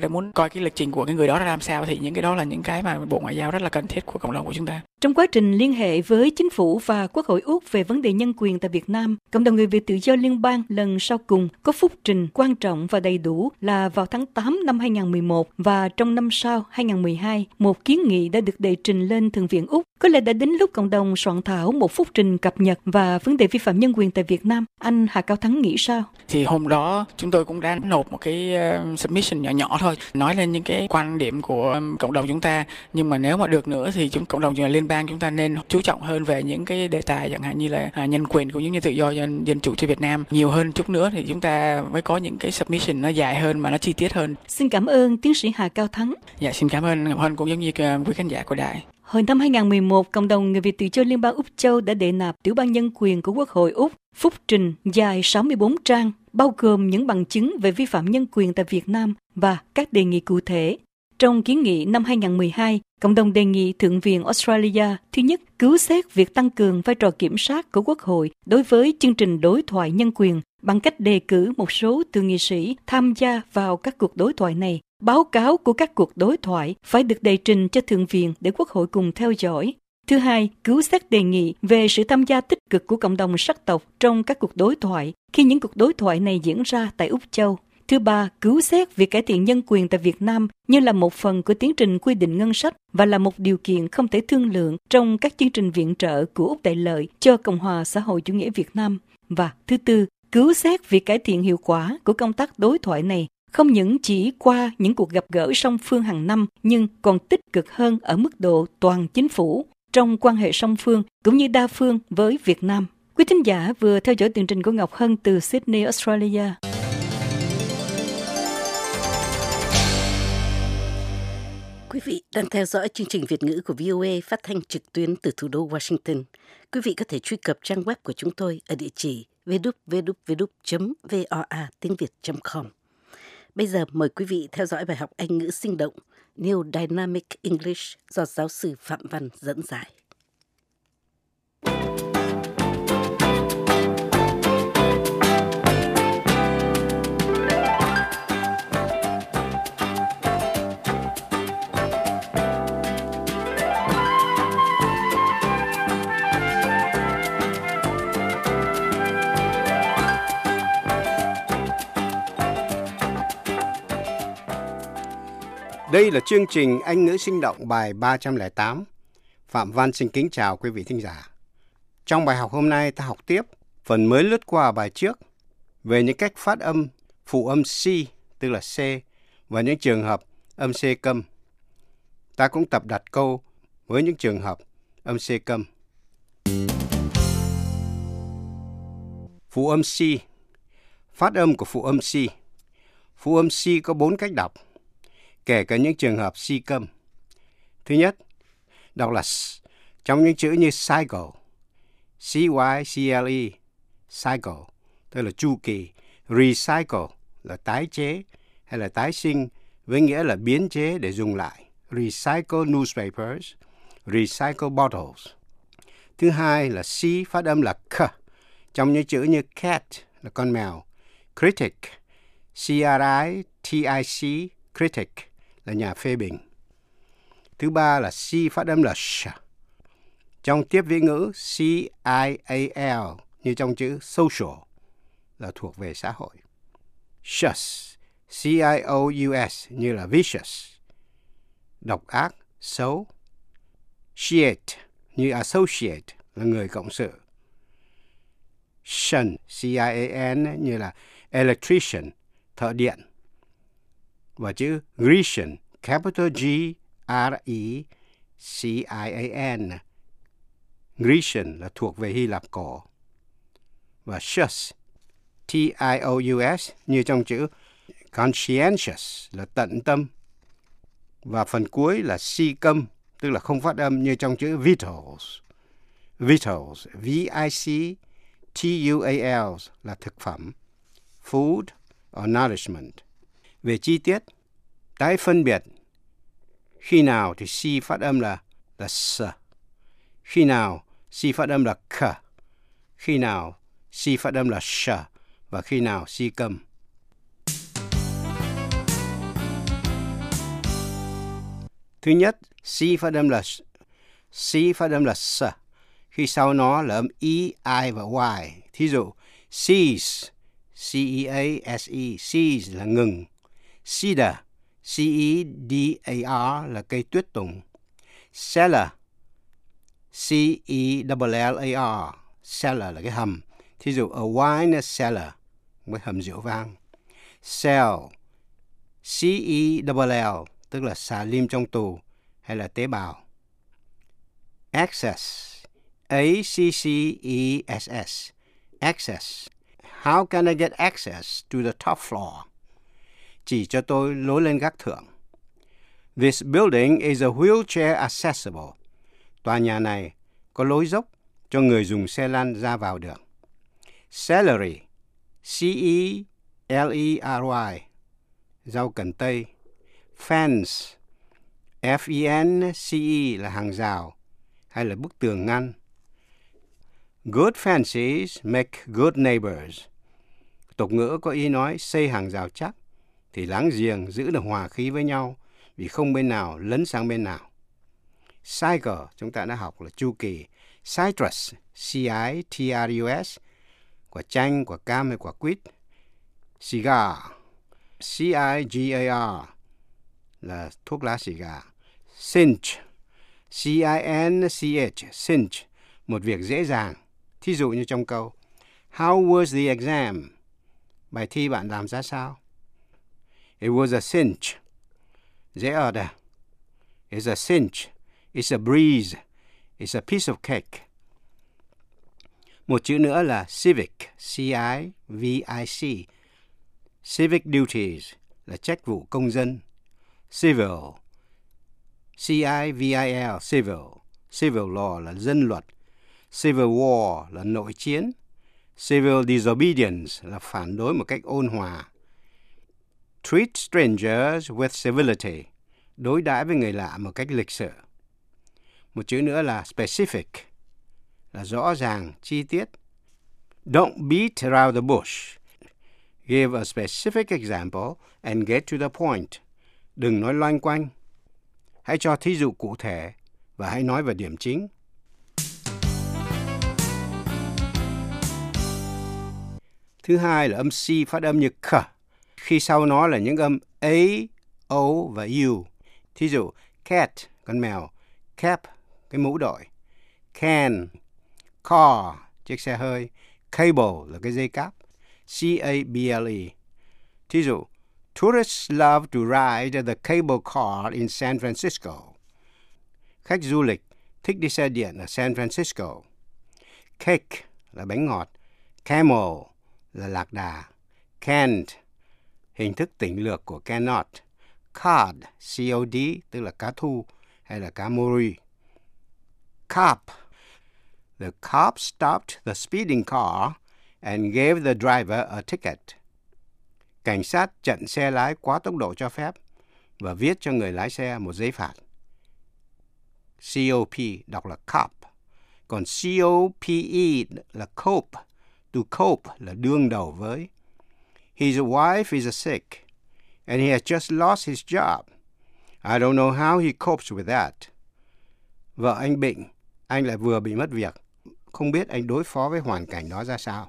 đã muốn coi cái lịch trình của cái người đó ra làm sao, thì những cái đó là những cái mà Bộ Ngoại giao rất là cần thiết của cộng đồng của chúng ta. Trong quá trình liên hệ với chính phủ và Quốc hội Úc về vấn đề nhân quyền tại Việt Nam, cộng đồng người Việt tự do liên bang lần sau cùng có phúc trình quan trọng và đầy đủ là vào tháng 8 năm 2011 và trong năm sau 2012, một kiến nghị đã được đệ trình lên Thượng viện Úc. Có lẽ đã đến lúc cộng đồng soạn thảo một phúc trình cập nhật và vấn đề vi phạm nhân quyền tại Việt Nam. Anh Hà Cao Thắng nghĩ sao? Thì hôm đó chúng tôi cũng đã nộp một cái submission nhỏ nhỏ thôi, nói lên những cái quan điểm của cộng đồng chúng ta. Nhưng mà nếu mà được nữa thì cộng đồng liên bang chúng ta nên chú trọng hơn về những cái đề tài chẳng hạn như là nhân quyền cũng như tự do dân chủ cho Việt Nam nhiều hơn chút nữa, thì chúng ta mới có những cái submission nó dài hơn mà nó chi tiết hơn. Xin cảm ơn tiến sĩ Hà Cao Thắng. Dạ, xin cảm ơn Ngọc Hân cũng giống như quý khán giả của đài. Hồi năm 2011, cộng đồng người Việt tự do Liên bang Úc Châu đã đệ nạp Tiểu ban Nhân quyền của Quốc hội Úc, phúc trình dài 64 trang, bao gồm những bằng chứng về vi phạm nhân quyền tại Việt Nam và các đề nghị cụ thể. Trong kiến nghị năm 2012, cộng đồng đề nghị Thượng viện Australia thứ nhất cứu xét việc tăng cường vai trò kiểm soát của Quốc hội đối với chương trình đối thoại nhân quyền bằng cách đề cử một số thượng nghị sĩ tham gia vào các cuộc đối thoại này. Báo cáo của các cuộc đối thoại phải được đệ trình cho Thượng viện để Quốc hội cùng theo dõi. Thứ hai, cứu xét đề nghị về sự tham gia tích cực của cộng đồng sắc tộc trong các cuộc đối thoại khi những cuộc đối thoại này diễn ra tại Úc Châu. Thứ ba, cứu xét việc cải thiện nhân quyền tại Việt Nam như là một phần của tiến trình quy định ngân sách và là một điều kiện không thể thương lượng trong các chương trình viện trợ của Úc Đại Lợi cho Cộng hòa xã hội chủ nghĩa Việt Nam. Và thứ tư, cứu xét việc cải thiện hiệu quả của công tác đối thoại này không những chỉ qua những cuộc gặp gỡ song phương hàng năm nhưng còn tích cực hơn ở mức độ toàn chính phủ trong quan hệ song phương cũng như đa phương với Việt Nam. Quý thính giả vừa theo dõi tường trình của Ngọc Hân từ Sydney, Australia. Quý vị đang theo dõi chương trình Việt ngữ của VOA phát thanh trực tuyến từ thủ đô Washington. Quý vị có thể truy cập trang web của chúng tôi ở địa chỉ www.voa.tiếng.com. Bây giờ mời quý vị theo dõi bài học Anh ngữ sinh động New Dynamic English do giáo sư Phạm Văn dẫn giải. Đây là chương trình Anh ngữ sinh động bài 308. Phạm Văn xin kính chào quý vị thính giả. Trong bài học hôm nay ta học tiếp phần mới lướt qua bài trước về những cách phát âm phụ âm C, tức là C, và những trường hợp âm C câm. Ta cũng tập đặt câu với những trường hợp âm C câm. Phụ âm C. Phát âm của phụ âm C. Phụ âm C có 4 cách đọc, kể cả những trường hợp C câm. Thứ nhất, đọc là S trong những chữ như cycle, C-Y-C-L-E, cycle, tức là chu kỳ. Recycle là tái chế hay là tái sinh, với nghĩa là biến chế để dùng lại. Recycle newspapers, recycle bottles. Thứ hai là C phát âm là K, trong những chữ như cat là con mèo, critic, C-R-I-T-I-C, critic là nhà phê bình. Thứ ba là C phát âm là sh, trong tiếp vĩ ngữ C-I-A-L, như trong chữ social là thuộc về xã hội. Shus, C-I-O-U-S, như là vicious, độc ác, xấu. Shiate, như associate là người cộng sự. Shun, C-I-A-N, như là electrician, thợ điện. Và chữ Grecian, capital G-R-E-C-I-A-N, Grecian là thuộc về Hy Lạp cổ. Và Shus, T-I-O-U-S, như trong chữ conscientious là tận tâm. Và phần cuối là C câm, tức là không phát âm, như trong chữ vitals. Vitals, V-I-C-T-U-A-L là thực phẩm, food or nourishment. Về chi tiết, tái phân biệt khi nào thì C phát âm là S, khi nào C phát âm là K, khi nào C phát âm là sh, và khi nào C câm. Thứ nhất, C phát âm là S, khi sau nó là âm E, I và Y. Thí dụ, cease, C-E-A-S-E, cease là ngừng. Cedar, C-E-D-A-R là cây tuyết tùng. Cellar, C-E-L-L-A-R, cellar là cái hầm. Thí dụ, a wine cellar, với hầm rượu vang. Cell, C-E-L-L, tức là xà lim trong tù hay là tế bào. Access, A-C-C-E-S-S, access. How can I get access to the top floor? Chỉ cho tôi lối lên gác thượng. This building is a wheelchair accessible. Tòa nhà này có lối dốc cho người dùng xe lăn ra vào được. Celery, C-E-L-E-R-Y, rau cần tây. Fence, F-E-N-C-E là hàng rào hay là bức tường ngăn. Good fences make good neighbors. Tục ngữ có ý nói xây hàng rào chắc thì láng giềng giữ được hòa khí với nhau vì không bên nào lấn sang bên nào. Cycle, chúng ta đã học là chu kỳ. Citrus, C-I-T-R-U-S, quả chanh, quả cam hay quả quýt. Cigar, C-I-G-A-R, là thuốc lá xì gà. Cinch, C-I-N-C-H, cinch, một việc dễ dàng. Thí dụ như trong câu, How was the exam? Bài thi bạn làm ra sao? It was a cinch. Dễ ọt à? It's a cinch. It's a breeze. It's a piece of cake. Một chữ nữa là civic, C-I-V-I-C. Civic duties là trách vụ công dân. Civil, C-I-V-I-L, civil. Civil law là dân luật. Civil war là nội chiến. Civil disobedience là phản đối một cách ôn hòa. Treat strangers with civility, đối đãi với người lạ một cách lịch sự. Một chữ nữa là specific, là rõ ràng, chi tiết. Don't beat around the bush. Give a specific example and get to the point. Đừng nói loanh quanh. Hãy cho thí dụ cụ thể và hãy nói về điểm chính. Thứ hai là âm C phát âm như k, khi sau nó là những âm A, O và U. Thí dụ, cat, con mèo, cap, cái mũ đội, can, car, chiếc xe hơi, cable là cái dây cáp, C-A-B-L-E. Thí dụ, tourists love to ride the cable car in San Francisco. Khách du lịch thích đi xe điện ở San Francisco. Cake là bánh ngọt, camel là lạc đà, can't, hình thức tỉnh lược của cannot, cod, C-O-D, tức là cá thu hay là cá mori. Cop, the cop stopped the speeding car and gave the driver a ticket. Cảnh sát chặn xe lái quá tốc độ cho phép và viết cho người lái xe một giấy phạt. C-O-P đọc là cop, còn C-O-P-E là cope. To cope là đương đầu với. His wife is sick and he has just lost his job. I don't know how he copes with that. Vợ anh bệnh, anh lại vừa bị mất việc. Không biết anh đối phó với hoàn cảnh đó ra sao.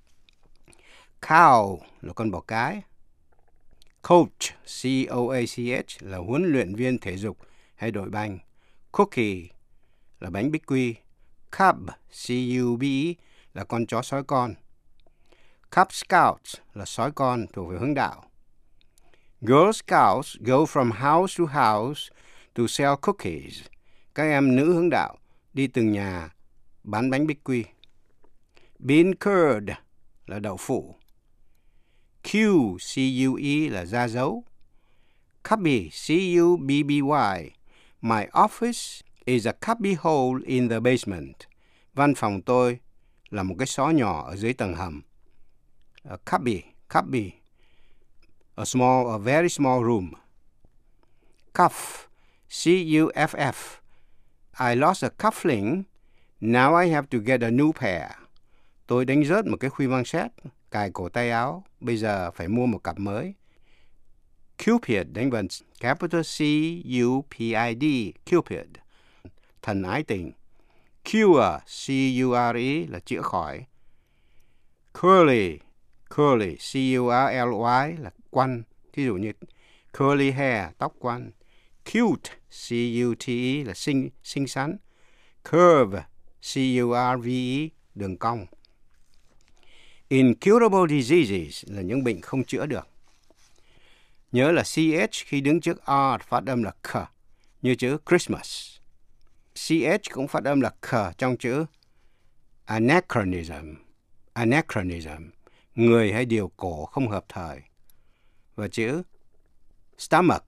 Cow là con bò cái. Coach, C-O-A-C-H là huấn luyện viên thể dục hay đội banh. Cookie là bánh bích quy. Cub, C-U-B-E là con chó sói con. Cub Scouts là sói con thuộc về hướng đạo. Girl Scouts go from house to house to sell cookies. Các em nữ hướng đạo đi từng nhà bán bánh bích quy. Bean curd là đậu phụ. Q, C-U-E là ra dấu. Cubby, C-U-B-B-Y. My office is a cubby hole in the basement. Văn phòng tôi là một cái xó nhỏ ở dưới tầng hầm. Cubby, a very small room. Cuff, C-U-F-F. I lost a cufflink, now I have to get a new pair. Tôi đánh rớt một cái khuy măng xét, cài cổ tay áo, bây giờ phải mua một cặp mới. Cupid, đánh vần capital C-U-P-I-D, Cupid, thần ái tình. Cure, C-U-R-E, là chữa khỏi. Curly, C-U-R-L-Y, là quăn. Ví dụ như curly hair, tóc quăn. Cute, C-U-T-E, là xinh xắn. Curve, C-U-R-V-E, đường cong. Incurable diseases là những bệnh không chữa được. Nhớ là CH khi đứng trước R phát âm là K, như chữ Christmas. CH cũng phát âm là K trong chữ anachronism, người hay điều cổ không hợp thời. Và chữ stomach,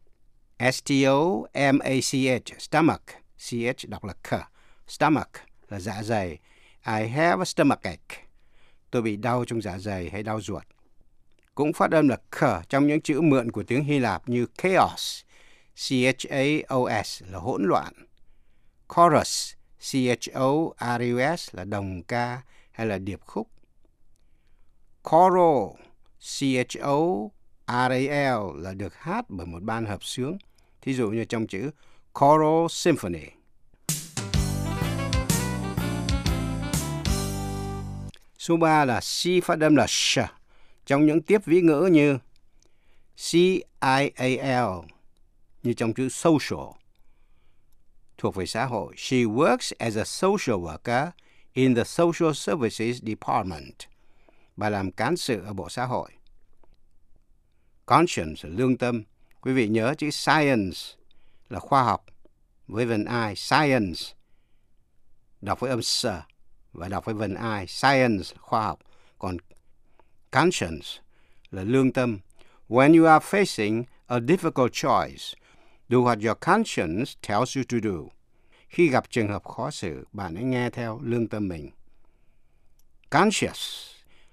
S-T-O-M-A-C-H, stomach, CH đọc là K. Stomach là dạ dày. I have a stomachache. Tôi bị đau trong dạ dày hay đau ruột. Cũng phát âm là K trong những chữ mượn của tiếng Hy Lạp như chaos, C-H-A-O-S là hỗn loạn. Chorus, C-H-O-R-U-S là đồng ca hay là điệp khúc. Choral, C-H-O-R-A-L là được hát bởi một ban hợp xướng. Thí dụ như trong chữ choral symphony. Số 3 là C phát âm là sh trong những tiếp vĩ ngữ như C-I-A-L, như trong chữ social, thuộc về xã hội. She works as a social worker in the Social Services Department. Bà làm cán sự ở Bộ Xã hội. Conscience là lương tâm. Quý vị nhớ chữ science là khoa học với vần I. Science đọc với âm s và đọc với vần I. Science khoa học. Còn conscience là lương tâm. When you are facing a difficult choice, do what your conscience tells you to do. Khi gặp trường hợp khó xử, bạn hãy nghe theo lương tâm mình. Conscious,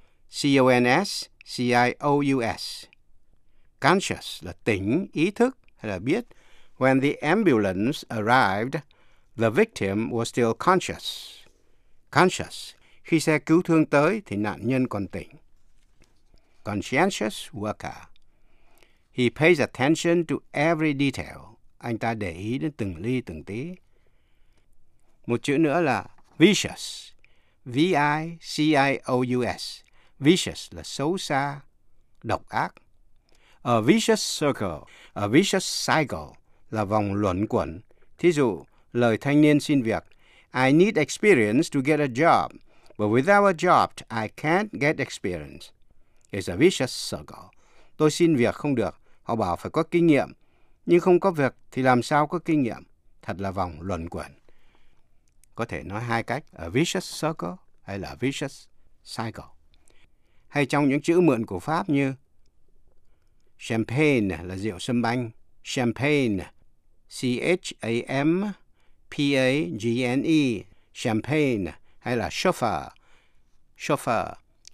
C-O-N-S-C-I-O-U-S. Conscious là tỉnh, ý thức hay là biết. When the ambulance arrived, the victim was still conscious. Conscious, khi xe cứu thương tới thì nạn nhân còn tỉnh. Conscientious worker. He pays attention to every detail. Anh ta để ý đến từng ly từng tí. Một chữ nữa là vicious. V-I-C-I-O-U-S. Vicious là xấu xa, độc ác. A vicious circle, a vicious cycle là vòng luẩn quẩn. Thí dụ, lời thanh niên xin việc. I need experience to get a job, but without a job, I can't get experience. It's a vicious circle. Tôi xin việc không được, họ bảo phải có kinh nghiệm, nhưng không có việc thì làm sao có kinh nghiệm. Thật là vòng luẩn quẩn. Có thể nói hai cách, a vicious circle hay là a vicious cycle. Hay trong những chữ mượn của Pháp như champagne là rượu sâm banh. Champagne, C-H-A-M-P-A-G-N-E, champagne, hay là chauffeur, chauffeur,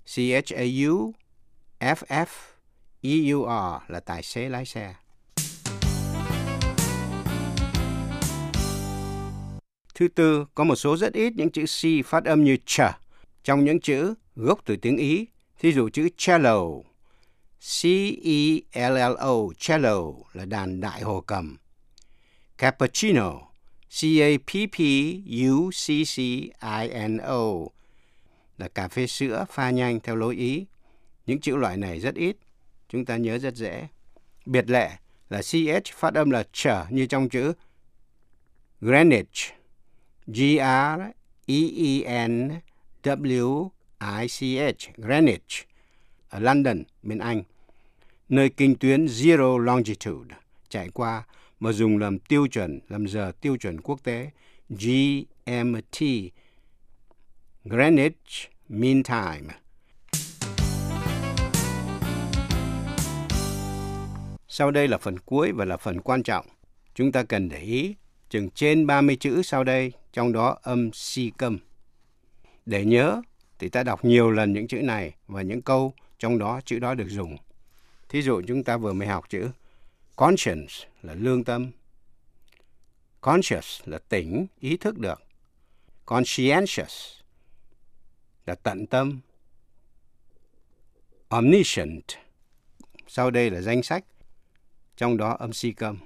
C-H-A-U-F-F-E-U-R là tài xế lái xe. Thứ tư, có một số rất ít những chữ C phát âm như ch trong những chữ gốc từ tiếng Ý. Thí dụ chữ cello, C-E-L-L-O, cello là đàn đại hồ cầm. Cappuccino, C-A-P-P-U-C-C-I-N-O là cà phê sữa pha nhanh theo lối Ý. Những chữ loại này rất ít, chúng ta nhớ rất dễ. Biệt lệ là CH phát âm là ch như trong chữ Greenwich, G-R-E-E-N-W-I-C-H, Greenwich, ở London, bên Anh, nơi kinh tuyến Zero Longitude chạy qua mà dùng làm tiêu chuẩn, làm giờ tiêu chuẩn quốc tế GMT, Greenwich Mean Time. Sau đây là phần cuối và là phần quan trọng. Chúng ta cần để ý chừng trên 30 chữ sau đây, trong đó âm si câm. Để nhớ thì ta đọc nhiều lần những chữ này và những câu trong đó chữ đó được dùng. Thí dụ chúng ta vừa mới học chữ conscience là lương tâm. Conscious là tỉnh, ý thức được. Conscientious là tận tâm. Omniscient, sau đây là danh sách. trong đó âm si câm.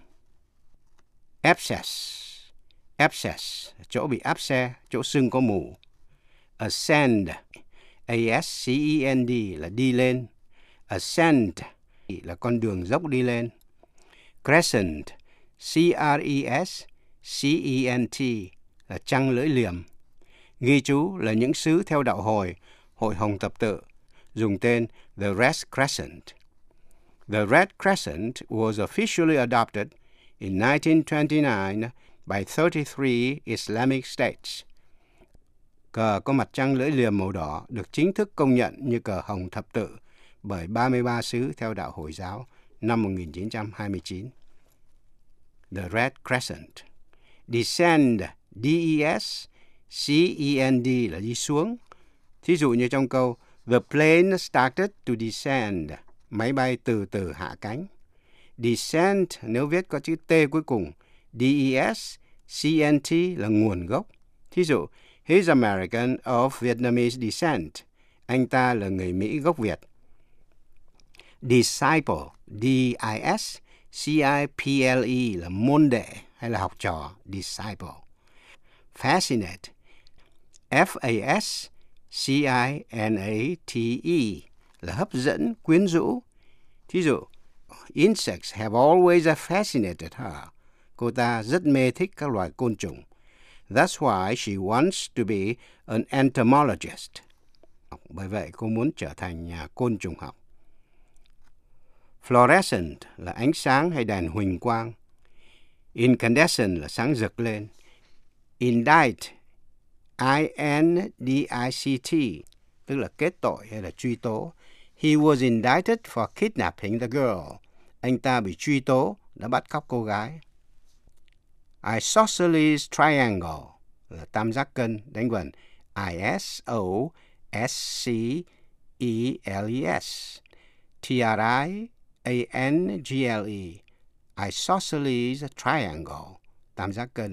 Abscess, chỗ bị áp xe, chỗ sưng có mủ. Ascend, A-S-C-E-N-D là đi lên. Ascent là con đường dốc đi lên. Crescent, C-R-E-S-C-E-N-T là trăng lưỡi liềm. Ghi chú là những xứ theo đạo Hồi, Hội Hồng Thập Tự, dùng tên The Red Crescent. The Red Crescent was officially adopted in 1929 by 33 Islamic states. Cờ có mặt trăng lưỡi liềm màu đỏ được chính thức công nhận như cờ Hồng Thập Tự bởi 33 xứ theo đạo Hồi giáo năm 1929. The Red Crescent. Descend, D-E-S-C-E-N-D là đi xuống. Thí dụ như trong câu The plane started to descend, máy bay từ từ hạ cánh. Descent nếu viết có chữ T cuối cùng, D-E-S-C-N-T là nguồn gốc. Thí dụ, he's American of Vietnamese descent. Anh ta là người Mỹ gốc Việt. Disciple, D-I-S-C-I-P-L-E là môn đệ hay là học trò, disciple. Fascinate, F-A-S-C-I-N-A-T-E là hấp dẫn, quyến rũ. Thí dụ, insects have always fascinated her. Cô ta rất mê thích các loài côn trùng. That's why she wants to be an entomologist. Bởi vậy cô muốn trở thành nhà côn trùng học. Fluorescent là ánh sáng hay đèn huỳnh quang. Incandescent là sáng rực lên. Indict, I-N-D-I-C-T, tức là kết tội hay là truy tố. He was indicted for kidnapping the girl. Anh ta bị truy tố đã bắt cóc cô gái. Isosceles triangle là tam giác cân, đánh vần I-S-O-S-C-E-L-E-S. T-R-I-A-N-G-L-E. Isosceles triangle, tam giác cân.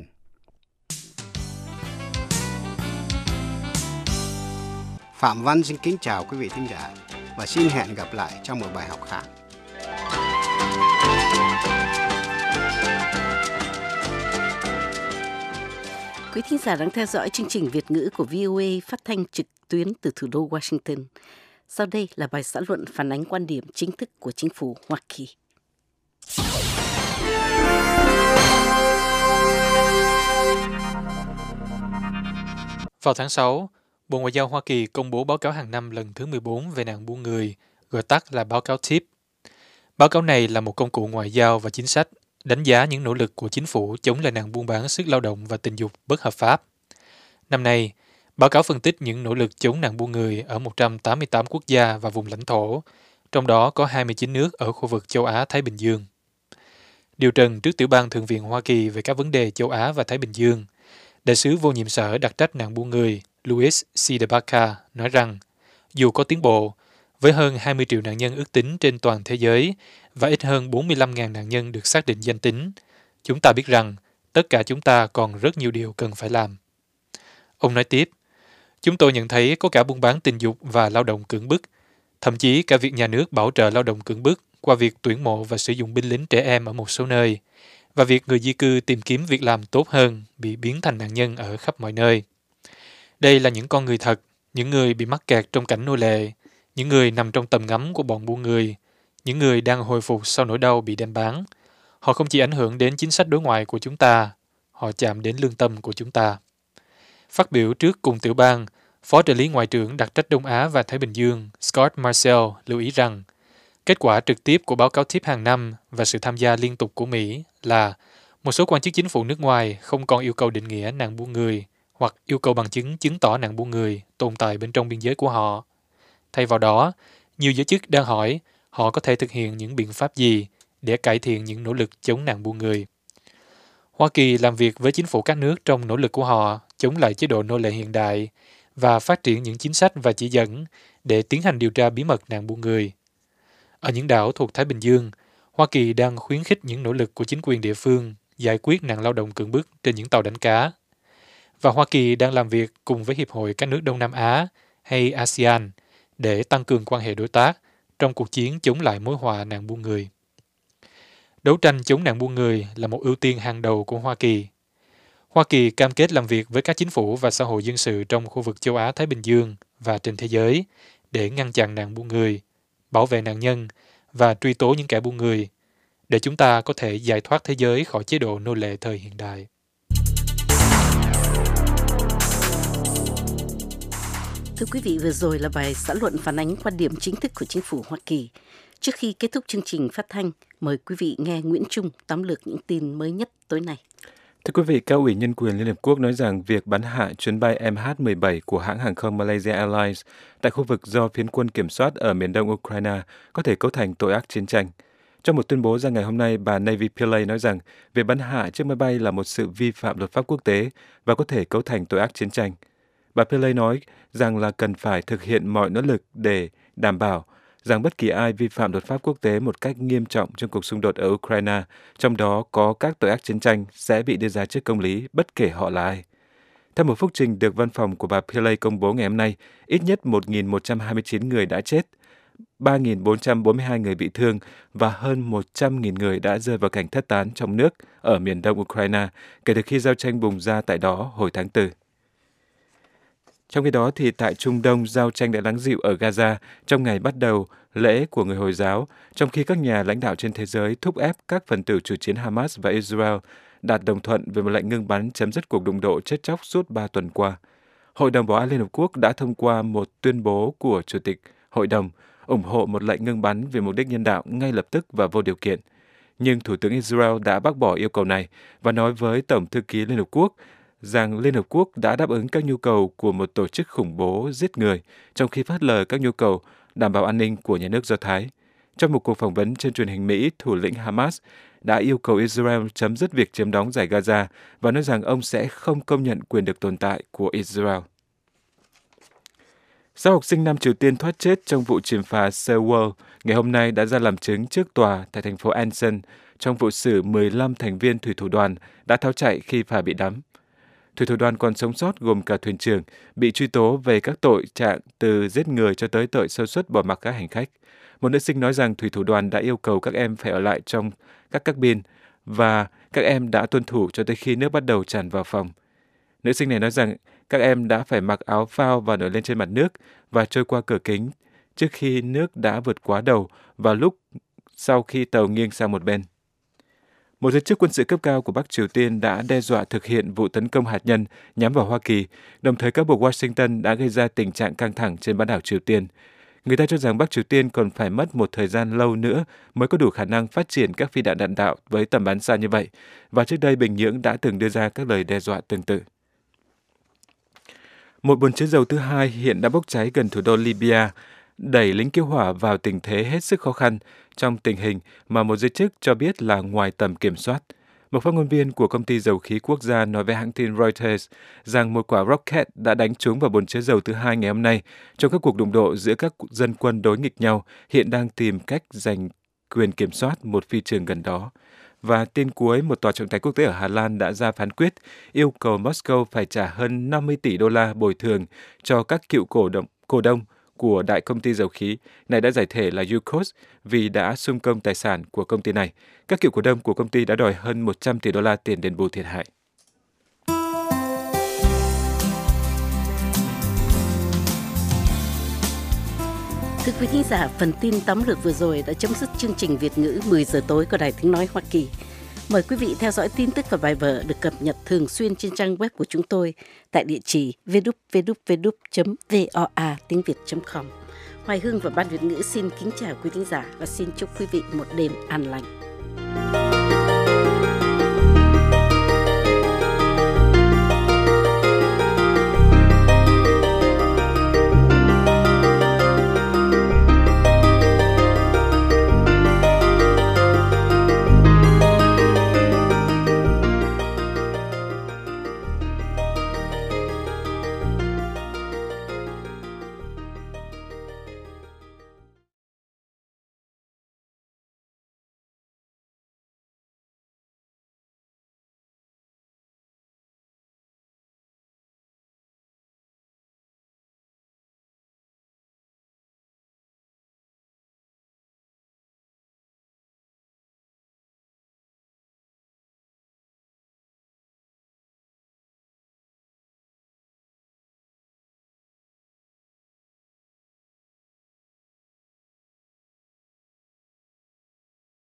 Phạm Văn xin kính chào quý vị thính giả và xin hẹn gặp lại trong một bài học khác. Quý thính giả đang theo dõi chương trình Việt ngữ của VOA phát thanh trực tuyến từ thủ đô Washington. Sau đây là bài xã luận phản ánh quan điểm chính thức của chính phủ Hoa Kỳ. Vào tháng 6, Bộ Ngoại giao Hoa Kỳ công bố báo cáo hàng năm lần thứ 14 về nạn buôn người, gọi tắt là báo cáo TIP. Báo cáo này là một công cụ ngoại giao và chính sách, đánh giá những nỗ lực của chính phủ chống lại nạn buôn bán sức lao động và tình dục bất hợp pháp. Năm nay, báo cáo phân tích những nỗ lực chống nạn buôn người ở 188 quốc gia và vùng lãnh thổ, trong đó có 29 nước ở khu vực châu Á-Thái Bình Dương. Điều trần trước Tiểu ban Thượng viện Hoa Kỳ về các vấn đề châu Á và Thái Bình Dương, đại sứ vô nhiệm sở đặc trách nạn buôn người Louis C. DeBaca nói rằng, dù có tiến bộ, với hơn 20 triệu nạn nhân ước tính trên toàn thế giới và ít hơn 45.000 nạn nhân được xác định danh tính, chúng ta biết rằng tất cả chúng ta còn rất nhiều điều cần phải làm. Ông nói tiếp, chúng tôi nhận thấy có cả buôn bán tình dục và lao động cưỡng bức, thậm chí cả việc nhà nước bảo trợ lao động cưỡng bức qua việc tuyển mộ và sử dụng binh lính trẻ em ở một số nơi, và việc người di cư tìm kiếm việc làm tốt hơn bị biến thành nạn nhân ở khắp mọi nơi. Đây là những con người thật, những người bị mắc kẹt trong cảnh nô lệ, những người nằm trong tầm ngắm của bọn buôn người, những người đang hồi phục sau nỗi đau bị đem bán. Họ không chỉ ảnh hưởng đến chính sách đối ngoại của chúng ta, họ chạm đến lương tâm của chúng ta. Phát biểu trước cùng tiểu bang, Phó trợ lý Ngoại trưởng đặc trách Đông Á và Thái Bình Dương Scott Marcel lưu ý rằng, kết quả trực tiếp của báo cáo TIP hàng năm và sự tham gia liên tục của Mỹ là một số quan chức chính phủ nước ngoài không còn yêu cầu định nghĩa nạn buôn người hoặc yêu cầu bằng chứng chứng tỏ nạn buôn người tồn tại bên trong biên giới của họ. Thay vào đó, nhiều giới chức đang hỏi họ có thể thực hiện những biện pháp gì để cải thiện những nỗ lực chống nạn buôn người. Hoa Kỳ làm việc với chính phủ các nước trong nỗ lực của họ chống lại chế độ nô lệ hiện đại và phát triển những chính sách và chỉ dẫn để tiến hành điều tra bí mật nạn buôn người. Ở những đảo thuộc Thái Bình Dương, Hoa Kỳ đang khuyến khích những nỗ lực của chính quyền địa phương giải quyết nạn lao động cưỡng bức trên những tàu đánh cá. Và Hoa Kỳ đang làm việc cùng với Hiệp hội các nước Đông Nam Á hay ASEAN để tăng cường quan hệ đối tác trong cuộc chiến chống lại mối họa nạn buôn người. Đấu tranh chống nạn buôn người là một ưu tiên hàng đầu của Hoa Kỳ. Hoa Kỳ cam kết làm việc với các chính phủ và xã hội dân sự trong khu vực châu Á-Thái Bình Dương và trên thế giới để ngăn chặn nạn buôn người, bảo vệ nạn nhân và truy tố những kẻ buôn người, để chúng ta có thể giải thoát thế giới khỏi chế độ nô lệ thời hiện đại. Thưa quý vị, vừa rồi là bài xã luận phản ánh quan điểm chính thức của chính phủ Hoa Kỳ. Trước khi kết thúc chương trình phát thanh, mời quý vị nghe Nguyễn Trung tóm lược những tin mới nhất tối nay. Thưa quý vị, Cao ủy Nhân quyền Liên Hợp Quốc nói rằng việc bắn hạ chuyến bay MH17 của hãng hàng không Malaysia Airlines tại khu vực do phiến quân kiểm soát ở miền đông Ukraine có thể cấu thành tội ác chiến tranh. Trong một tuyên bố ra ngày hôm nay, bà Navy Pillay nói rằng việc bắn hạ chiếc máy bay là một sự vi phạm luật pháp quốc tế và có thể cấu thành tội ác chiến tranh. Bà Pillay nói rằng là cần phải thực hiện mọi nỗ lực để đảm bảo rằng bất kỳ ai vi phạm luật pháp quốc tế một cách nghiêm trọng trong cuộc xung đột ở Ukraine, trong đó có các tội ác chiến tranh, sẽ bị đưa ra trước công lý, bất kể họ là ai. Theo một phúc trình được văn phòng của bà Pillay công bố ngày hôm nay, ít nhất 1.129 người đã chết, 3.442 người bị thương và hơn 100.000 người đã rơi vào cảnh thất tán trong nước ở miền đông Ukraine kể từ khi giao tranh bùng ra tại đó hồi tháng 4. Trong khi đó, thì tại Trung Đông, giao tranh đã lắng dịu ở Gaza trong ngày bắt đầu lễ của người Hồi giáo, trong khi các nhà lãnh đạo trên thế giới thúc ép các phần tử chủ chiến Hamas và Israel đạt đồng thuận về một lệnh ngưng bắn chấm dứt cuộc đụng độ chết chóc suốt 3 tuần qua. Hội đồng Bảo an Liên Hợp Quốc đã thông qua một tuyên bố của Chủ tịch Hội đồng ủng hộ một lệnh ngưng bắn vì mục đích nhân đạo ngay lập tức và vô điều kiện. Nhưng Thủ tướng Israel đã bác bỏ yêu cầu này và nói với Tổng thư ký Liên Hợp Quốc rằng Liên Hợp Quốc đã đáp ứng các nhu cầu của một tổ chức khủng bố giết người, trong khi phớt lờ các nhu cầu đảm bảo an ninh của nhà nước Do Thái. Trong một cuộc phỏng vấn trên truyền hình Mỹ, thủ lĩnh Hamas đã yêu cầu Israel chấm dứt việc chiếm đóng dải Gaza và nói rằng ông sẽ không công nhận quyền được tồn tại của Israel. 6 học sinh Nam Triều Tiên thoát chết trong vụ chìm phà Sewol ngày hôm nay đã ra làm chứng trước tòa tại thành phố Ansan trong vụ xử 15 thành viên thủy thủ đoàn đã tháo chạy khi phà bị đắm. Thủy thủ đoàn còn sống sót gồm cả thuyền trưởng bị truy tố về các tội trạng từ giết người cho tới tội sơ suất bỏ mặc các hành khách. Một nữ sinh nói rằng thủy thủ đoàn đã yêu cầu các em phải ở lại trong các cabin và các em đã tuân thủ cho tới khi nước bắt đầu tràn vào phòng. Nữ sinh này nói rằng các em đã phải mặc áo phao và nổi lên trên mặt nước và trôi qua cửa kính trước khi nước đã vượt quá đầu vào lúc sau khi tàu nghiêng sang một bên. Một giới chức quân sự cấp cao của Bắc Triều Tiên đã đe dọa thực hiện vụ tấn công hạt nhân nhắm vào Hoa Kỳ, đồng thời cáo buộc Washington đã gây ra tình trạng căng thẳng trên bán đảo Triều Tiên. Người ta cho rằng Bắc Triều Tiên còn phải mất một thời gian lâu nữa mới có đủ khả năng phát triển các phi đạn đạn đạo với tầm bắn xa như vậy, và trước đây Bình Nhưỡng đã từng đưa ra các lời đe dọa tương tự. Một bồn chứa dầu thứ hai hiện đã bốc cháy gần thủ đô Libya, đẩy lính cứu hỏa vào tình thế hết sức khó khăn trong tình hình mà một giới chức cho biết là ngoài tầm kiểm soát. Một phát ngôn viên của công ty dầu khí quốc gia nói với hãng tin Reuters rằng một quả rocket đã đánh trúng vào bồn chứa dầu thứ hai ngày hôm nay trong các cuộc đụng độ giữa các dân quân đối nghịch nhau hiện đang tìm cách giành quyền kiểm soát một phi trường gần đó. Và tin cuối, một tòa trọng tài quốc tế ở Hà Lan đã ra phán quyết yêu cầu Moscow phải trả hơn 50 tỷ đô la bồi thường cho các cựu cổ đông của đại công ty dầu khí này đã giải thể là Yukos vì đã xung công tài sản của công ty này. Các cựu cổ đông của công ty đã đòi hơn 100 tỷ đô la tiền đền bù thiệt hại. Thưa quý thính giả, phần tin tóm lược vừa rồi đã chấm dứt chương trình Việt ngữ 10 giờ tối của Đài Tiếng Nói Hoa Kỳ. Mời quý vị theo dõi tin tức và bài vở được cập nhật thường xuyên trên trang web của chúng tôi tại địa chỉ www.voa-tiếng-việt.com. Hoài Hương và Ban Việt ngữ xin kính chào quý thính giả và xin chúc quý vị một đêm an lành.